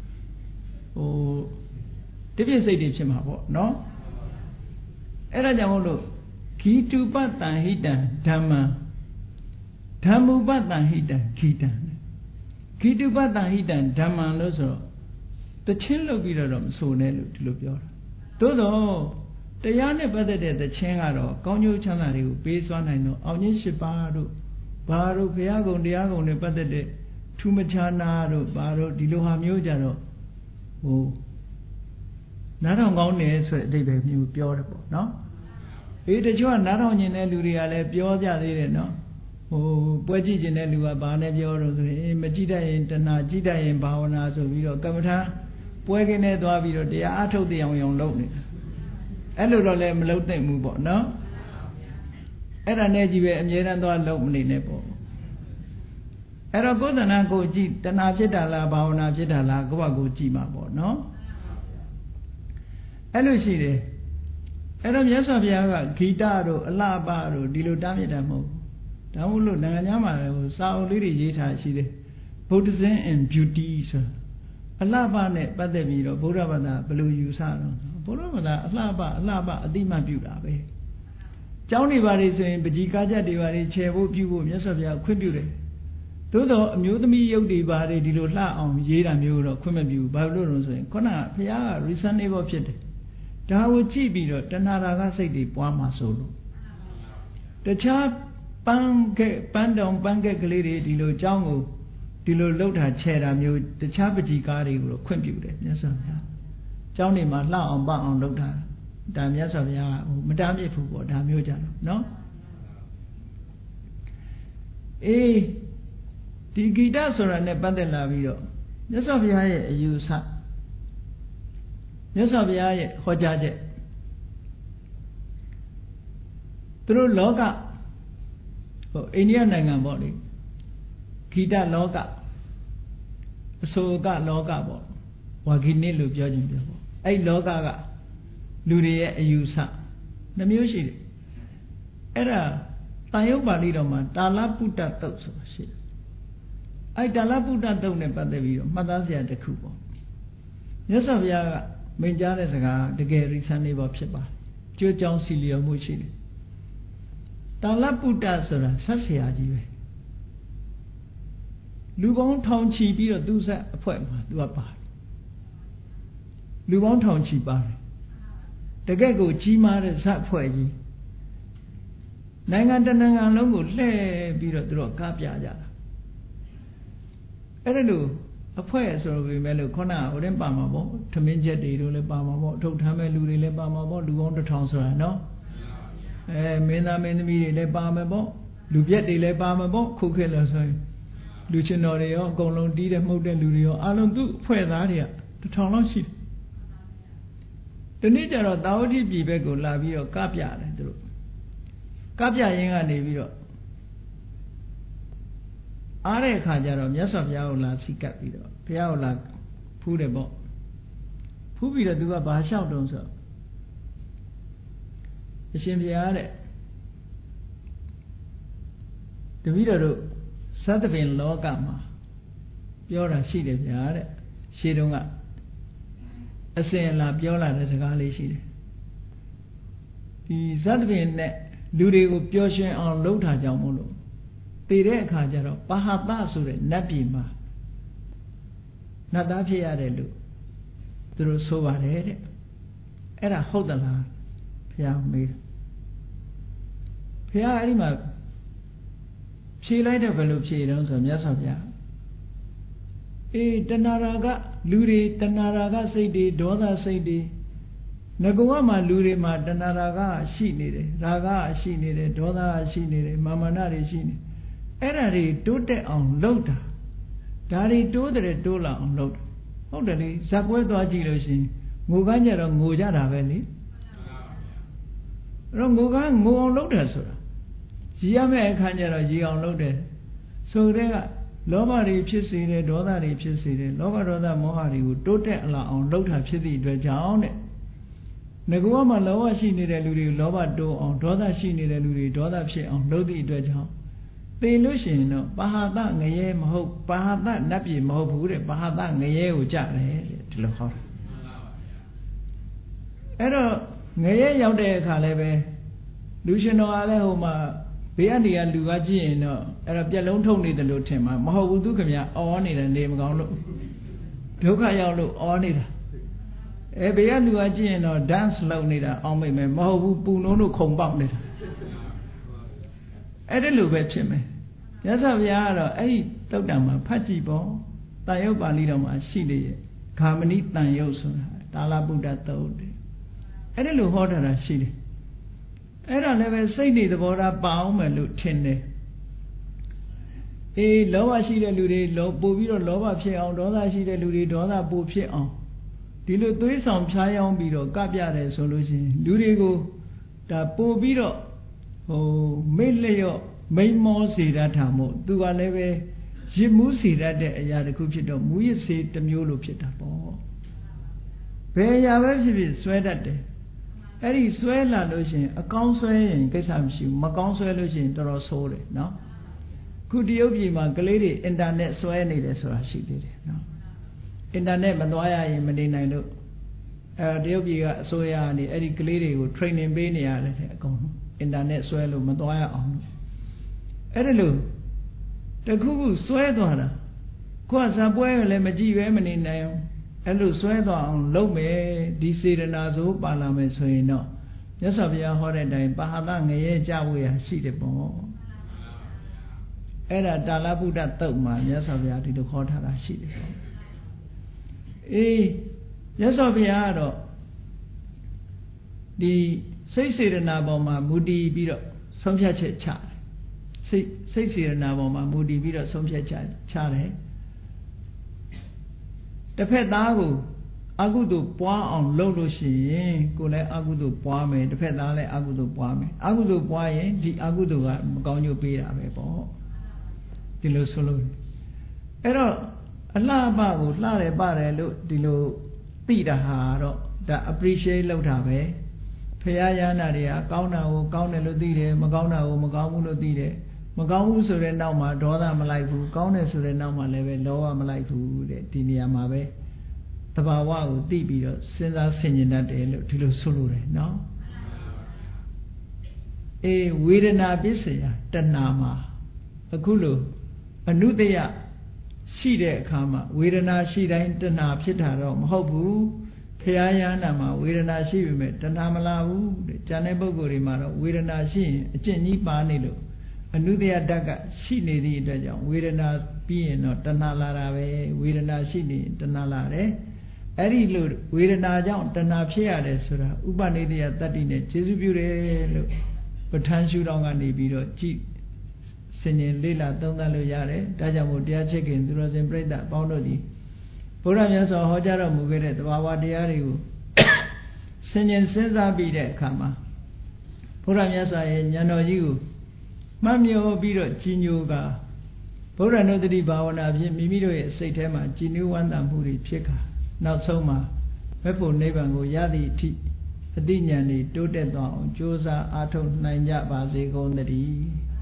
တပြည့်စိတ်တွေဖြစ်မှာပေါ့နော်အဲ့ဒါကြောင့်မို့လို့ဂီတုပတ္တဟိတံဓမ္မံဓမ္မုပတ္တဟိတံဂီတံဂီတုပတ္တဟိတံဓမ္မံလို့ဆိုတော့တချင်းလုပ်ပြီးတော့မဆိုနဲ့လို့ဒီလိုပြောတာသို့တော့တရားနဲ့ပတ်သက်တဲ့တချင်းကတော့ကောင်းကျိုးချမ်းသာတွေကိုပေးစွမ်းနိုင်တော့အောင်ကြီး၈ပါးတို့ဘာတို့ဘုရားကုံတရားကုံနဲ့ပတ်သက်တဲ့ထူးမခြားနာတို့ဘာတို့ဒီလိုဟာမျိုးကြတော့နားထောင်ကောင်းတယ်ဆိုတဲ့အဓိပ္ပာယ်မျိုးပြောတယ်ပေါ့နော်တချို့ကနားထောင်ကျင်တဲ့လူတွေကလည်းပြောကြသေးတယ်နော်ပွဲကြည့်ကျင်တဲ့လူကဘာနဲ့ပြောတော့ဆိုရင်မကြည့်တတ်ရင်တဏှာကြည့်တတ်ရင်ဘာဝနာဆိုပြီးတော့ကမ္မထာပွဲကင်းနဲ့သွားပြီးတော့တရားအထုတ်တရားအောင်လုပ်နေတာအဲ့လိုတော့လည်းမလုပ်သင့်ဘူးပေါ့နော်အဲ့ဒါနဲ့ကြီးပဲအမြဲတမ်းသွားလုပ်မနေနဲ့ပေါ့အဲ့တော့ကိုယ်တဏှာကိုကြည့်တဏှာဖြစ်တာလားဘာဝနာဖြစ်တာလားကိုယ့်ဘာကိုကြည့်မှာပေါ့နော်အဲ့လိုရှိတယ်အဲ့တော့မြတ်စွာဘုရားကဂီတတို့အလှပတို့ဒီလိုတားမြစ်တာမဟုတ်ဘူးဒါမို့လို့နိုင်ငံသားမှာစာအုပ်လေးတွေရေးထားရှိတယ် Buddhism and Beauty ဆိုအလှပနဲ့ပတ်သက်ပြီးတော့ဗုဒ္ဓဘာသာဘယ်လိုယူဆတော့ဗုဒ္ဓဘာသာအလှပအတိမတ်ပြုတာပဲကျောင်းတွေဘာတွေဆိုရင်ပကြီးကားချက်တွေဘာတွေခြေဖို့ပြုဖို့မြတ်စွာဘုရားခွင့်ပြုတယ်သို့တော့အမျိုးသမီးရုပ်တွေဘာတွေဒီလိုလှအောင်ရေးတာမျိုးတော့ခွင့်မပြုဘူးဘာလို့လဲဆိုရင်ခုနကဘုရားက reasonable ဖြစ်တယ်ဒါကိုကြည့်ပြီးတော့တဏှာရာဂစိတ်တွေပွားမှာဆိုလို့တခြားပန်းတောင်ပန်းကက်ကလေးတွေဒီလိုအကြောင်းကိုဒီလိုလှုပ်တာခြေတာမျိုးတခြားပကြီးကားတွေကိုတော့ခွင့်ပြုတယ်မြတ်စွာဘုရားကျောင်းတွေမှာလှအောင်ပအောင်လှုပ်တာဒါမြတ်စွာဘုရားကမတားမြစ်ဘူးပေါ့ဒါမျိုးကြတော့နော်ဒီဂီတဆိုတာနဲ့ပတ်သက်လာပြီးတော့မြတ်စွာဘုရားရဲ့အယူဆမြတ်စွာဘုရားရဲ့ဟောကြားချက်သူတို့လောကအိန္ဒိယနိုင်ငံပေါ့လေဂီတလောကအဆိုကလောကပေါ့ဝါဂိနစ်လို့ပြောခြင်းပြောပေါ့အဲ့လောကကလူတွေရဲ့အယူဆနှမျိုးရှိတယ်အဲ့ဒါတန်ရုပ်ပါဠိတော်မှာတာလပုတ္တသုတ်ဆိုတာရှိတယ်အဲ့တာလပုတ္တသုတ်နဲ့ပတ်သက်ပြီးတော့မှတ်သားစရာတစ်ခုပေါ့မြတ်စွာဘုရားကမိန့်ကြားတဲ့စကားတကယ်ရိဆန်းနေပေါ်ဖြစ်ပါတယ်ကြိုးကြောင်းစီလျော်မှုရှိတယ်တာလပုတ္တဆိုတာဆက်ဆရာကြီးပဲလူပေါင်းထောင်ချီပြီးတော့သူဆက်အဖွဲ့မှာသူကပါတယ်လူပေါင်းထောင်ချီပါတယ်တကယ့်ကိုကြီးမားတဲ့ဇက်အဖွဲ့ကြီးနိုင်ငံတနိုင်ငံလုံးကိုလှည့်ပြီးတော့သူတို့ကားပြကြတာအဲ့ဒါလို့အဖွဲ့ဆိုပေမဲ့လို့ခုနကဟိုတင်ပါမှာပေါ့ထမင်းချက်တွေတို့လည်းပါမှာပေါ့အထုပ်ထမ်းမဲ့လူတွေလည်းပါမှာပေါ့လူပေါင်း1000ဆိုတာနော်မင်းသားမင်းသမီးတွေလည်းပါမယ်ပေါ့လူပြက်တွေလည်းပါမယ်ပေါ့ခုခေတ်လို့ဆိုရင်လူချင်းတော်တွေရောအကုန်လုံးတီးတဲ့မှုတ်တဲ့လူတွေရောအလုံးသူ့အဖွဲ့သားတွေက1000လောက်ရှိတယ်ဒီနေ့ကျတော့တာဝတိပြည်ဘက်ကိုလာပြီးတော့ကပြတယ်သူတို့ကပြရင်းကနေပြီးတော့အားတဲ့အခါကျတော့မြတ်စွာဘုရားကိုလာစီကပ်ပြီးတော့ဘုရားကိုလာဖူးတယ်ပေါ့ဖူးပြီးတော့သူကဘာလျှောက်တုံးဆိုအရှင်ဘုရားတဲ့တပည့်တော်တို့သတ္တပင်လောကမှာပြောတာရှိတယ်ဗျာတဲ့ရှေးတုန်းကအစဉ်လာပြောလာတဲ့စကားလေးရှိတယ်ဒီသတ္တပင်နဲ့လူတွေကိုပျော်ရွှင်အောင်လုပ်တာကြောင့်မို့လို့တည်တဲ့အခါကျတော့ပါဟတဆိုတဲ့နတ်ပြည်မှာနတ်သားဖြစ်ရတယ်လို့သူတို့ဆိုပါတယ်တဲ့အဲ့ဒါဟုတ်သလားဘုရားမေးတယ်ဘုရားအဲ့ဒီမှာဖြေလိုက်တဲ့ဘယ်လိုဖြေတော့ဆိုမြတ်စွာဘုရားတဏှာရာကလူတွေတဏှာရာကစိတ်တွေဒေါသစိတ်တွေငကောကမှလူတွေမှာတဏှာရာကရှိနေတယ်ရာဂရှိနေတယ်ဒေါသရှိနေတယ်မာမနတွေရှိနေအဲ့ဒါတွေတိုးတက်အောင်လုပ်တာဒါတွေတိုးတယ်တိုးလာအောင်လုပ်တာဟုတ်တယ်လေဇက်ကွဲသွားကြည့်လို့ရှိရင် ngủ cái nhà đó ngủ ra đã vậy đi rồi ngủ ông lúc đấy rồi chỉ am mấy cái nhà đó chỉ ông lúc đấy rồi đấy là lỗ ba đi phía dưới đấy đổ ra đi phía dưới đấy lỗ ba đổ ra mỏ hà đi của đốt đấy là ông lúc thà phía dưới đấy cháu đấy nếu có mà lỗ ba xí này lùi lỗ ba đổ ông đổ ra xí này lùi đổ ra phía ông lúc đi đấy cháu tiền lúc xin nó ba ha ta nghe mà hậu ba ha ta nắp gì mà hậu phú đấy ba ha ta nghe của cha đấy thì là khó ấy đó nghe giàu đẹp khá là về lúc xin nó là hôm mà bây giờ thì anh lưu á chỉ nó ấy là bây giờ thông đi từ lúc thêm mà hậu phú tu cái nhà ó này là niệm con lúc lúc khai giàu lúc ó này là ấy bây giờ lưu á chỉ nó dance lâu này là ông mình mà hậu phú pu nó không bằng này ấy đấy lưu về chuyện này nhớ sao bây giờ rồi ấy tao đang mà phát chỉ bỏ tài yếu bản lý đâu mà xí đi cảm nghĩ tài yếu rồi ta là Buddha tàu đấy ấy đấy lưu hóa ra xí đi ấy là này về xây đi thì bỏ ra bảo mà lưu thiên này ấy lỗ ba xí đấy lưu đi lỗ bù bí rồi lỗ ba phía ông đó ra xí đấy lưu đi đó ra bù phía ông đi lưu tối sòng trái ông bị rồi cáp ra đấy số lưu xí lưu đi cô đã bù bí rồi mấy lệ yo mấy món xì ra thảm một tu qua lấy về giết mũ xì ra để nhà được cũngဖြစ်đó mũ giết xì tầm nhiêu lúcဖြစ်đó bỏ về nhà về thì xoay đặt đấy ấy đi xoay là đôi khi con xoay cái sao xíu mà con xoay đôi khi tôi lo số đấy nó cứ điều gì mà cái lấy đi internet xoay này để xoay xí đấy nó internet mà nói ai mà đi này được điều gì cả xoay này ấy đi cái lấy đi của training bên này à đấy còn internet xoay luôn mà nói ông ấy đấy luôn để khu xoay đó là qua sao bữa lại mà chỉ về mình này ấy luôn xoay đó ông lâu mấy đi xe na số ba la mấy xoay nó nhớ sao bây giờ họ đây này ba ha ta nghe cha vui à xí được bỏ ấy là Đà La Buddha tự mà nhớ sao bây giờ thì được họ thà là xí được bỏ nhớ sao bây giờ đó đi xây xây na bỏ mà mua đi bị đó xong ra chết chả xây xây na bỏ mà mua đi bị đó xong ra chả đấy tập phép đá của agudu quá ông lâu rồi xí cô lại agudu quá mấy tập phép đá lại agudu quá ấy thì agudu là cao nhiêu pi à vậy bỏ thì lo solo ấy đó Allah ba của la để ba để lo thì lo tị đã hà đó đã appreciate lâu thà vậy Phaya Yana thì cao nào cao này lo tị đấy mà cao nào mà cao lo tị đấy mà cao số này nào mà đó là mà lại phụ cao này số này nào mà lại về đó mà lại phụ đấy thì nhà mà về tập vào của tị bị đó sinh ra sinh nhiên đã để lo thì lo solo đấy nó Vedana biết gì à tân nam màအခုလိုအနုတ္တယရှိတဲ့အခါမှာဝေဒနာရှိတိုင်းတဏှာဖြစ်တာတော့မဟုတ်ဘူးဖရာယန္တာမှာဝေဒနာရှိပေမဲ့တဏှာမလာဘူးတဲ့ဉာဏ်တဲ့ပုဂ္ဂိုလ်တွေမှာတော့ဝေဒနာရှိရင်အကျင့်ကြီးပါနေလို့အနုတ္တယဓာတ်ကရှိနေသည့်အတွက်ကြောင့်ဝေဒနာပြီးရင်တော့တဏှာလာတာပဲဝေဒနာရှိနေတဏှာလာတယ်အဲ့ဒီလိုဝေဒနာကြောင့်တဏှာဖြစ်ရတယ်ဆိုတာဥပနိဒယတတ္တိနဲ့ကျေစုပြုတယ်လို့ပဋ္ဌာန်းရှုထောင့်ကနေပြီးတော့ကြည့်စင်ရင်လေးလာသုံးသပ်လို့ရတယ်ဒါကြောင့်မို့တရားချစ်ခင်သူတော်စင်ပြိဿအပေါင်းတို့ဒီဘုရားမြတ်စွာဟောကြားတော်မူခဲ့တဲ့သဘာဝတရားတွေကိုစင်ရင်စဉ်းစားပြီးတဲ့အခါမှာဘုရားမြတ်စွာရဲ့ဉာဏ်တော်ကြီးကိုမှတ်မြောပြီးတော့ကြီးညိုကဘုရားနုတ္တိဘာဝနာဖြင့်မိမိတို့ရဲ့စိတ်ထဲမှာကြည်နူးဝမ်းသာမှုတွေဖြစ်ခါနောက်ဆုံးမှာမဲ့ဖို့နိဗ္ဗာန်ကိုရသည့်အထိအတိညာဏ်တိုးတက်သွားအောင်ကြိုးစားအားထုတ်နိုင်ကြပါစေကုန်သတည်း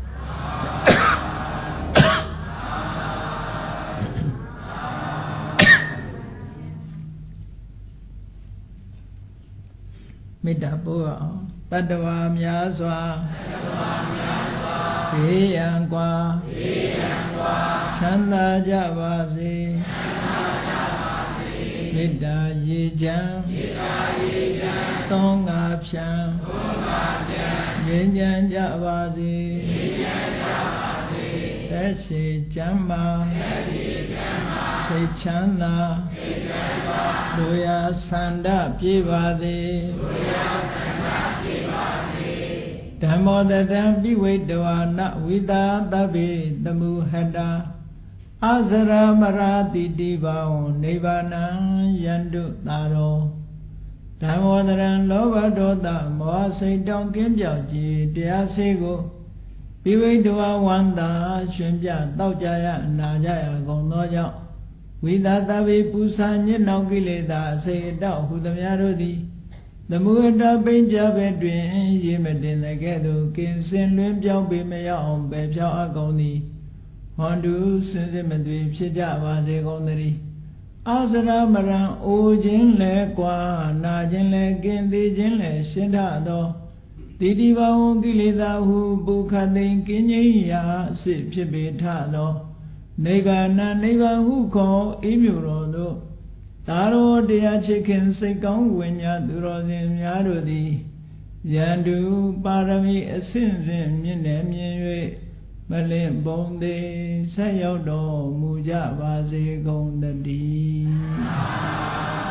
မေတ္တာပို့အောင်တတ္တဝါများစွာဘေးရန်ကွာချမ်းသာကြပါစေမေတ္တာရေချမ်းသောငါဖြံငြိမ်းချမ်းကြပါစေသက်ရှိချမ်းသာစိတ်ချမ်းသာလူရာဆန္ဒပြေပါစေဓမ္မောတတံပိဝိတဝါနဝိတာသဗ္ဗေတမုဟတာအဇရမရာတိတိဘာဝနိဗ္ဗာနံယန္တုသာရောဓမ္မောတရံလောဘဒေါသမောဟစိတ်တောင်းကင်းပြောက်ကြည်တရားစေကိုပိဝိတဝဝန္တာရှင်ပြတောက်ကြရနာကြရကုန်သောကြောင့်ဝိသတဗေပူဇာညစ်နောက်ကိလေသာအစေအတောက်ဟုသမျှတို့သည်သမုဒ္ဒပိဉ္စဘက်တွင်ရေမတင်တဲ့ကဲ့သို့ကင်းစင်လွင်ပြောင်းပေမရောက်အောင်ပဲဖြောင်းအပ်ကုန်သည်ဟွန်တုစင်စစ်မသွေဖြစ်ကြပါစေကုန်သတည်းအာစရမရံအိုခြင်းလဲကွာနာခြင်းလဲကင်းသေးခြင်းလဲရှင်းထသောတိတိဘဝကိလေသာဟုပုခသိင်ကင်းငြိမ်းရာအစစ်ဖြစ်ပေထသောနိဗ္ဗာန်နိဗ္ဗာန်ဟုခေါ်အေးမြူတော်သို့သာရောတရားချစ်ခင်စိတ်ကောင်းဝိညာသူတော်စင်များတို့သည်ယန္တုပါရမီအစဉ်စဉ်မြင့်နေမြင်၍မလင့်ပုံသေးဆက်ရောက်တော်မူကြပါစေကုန်သတည်း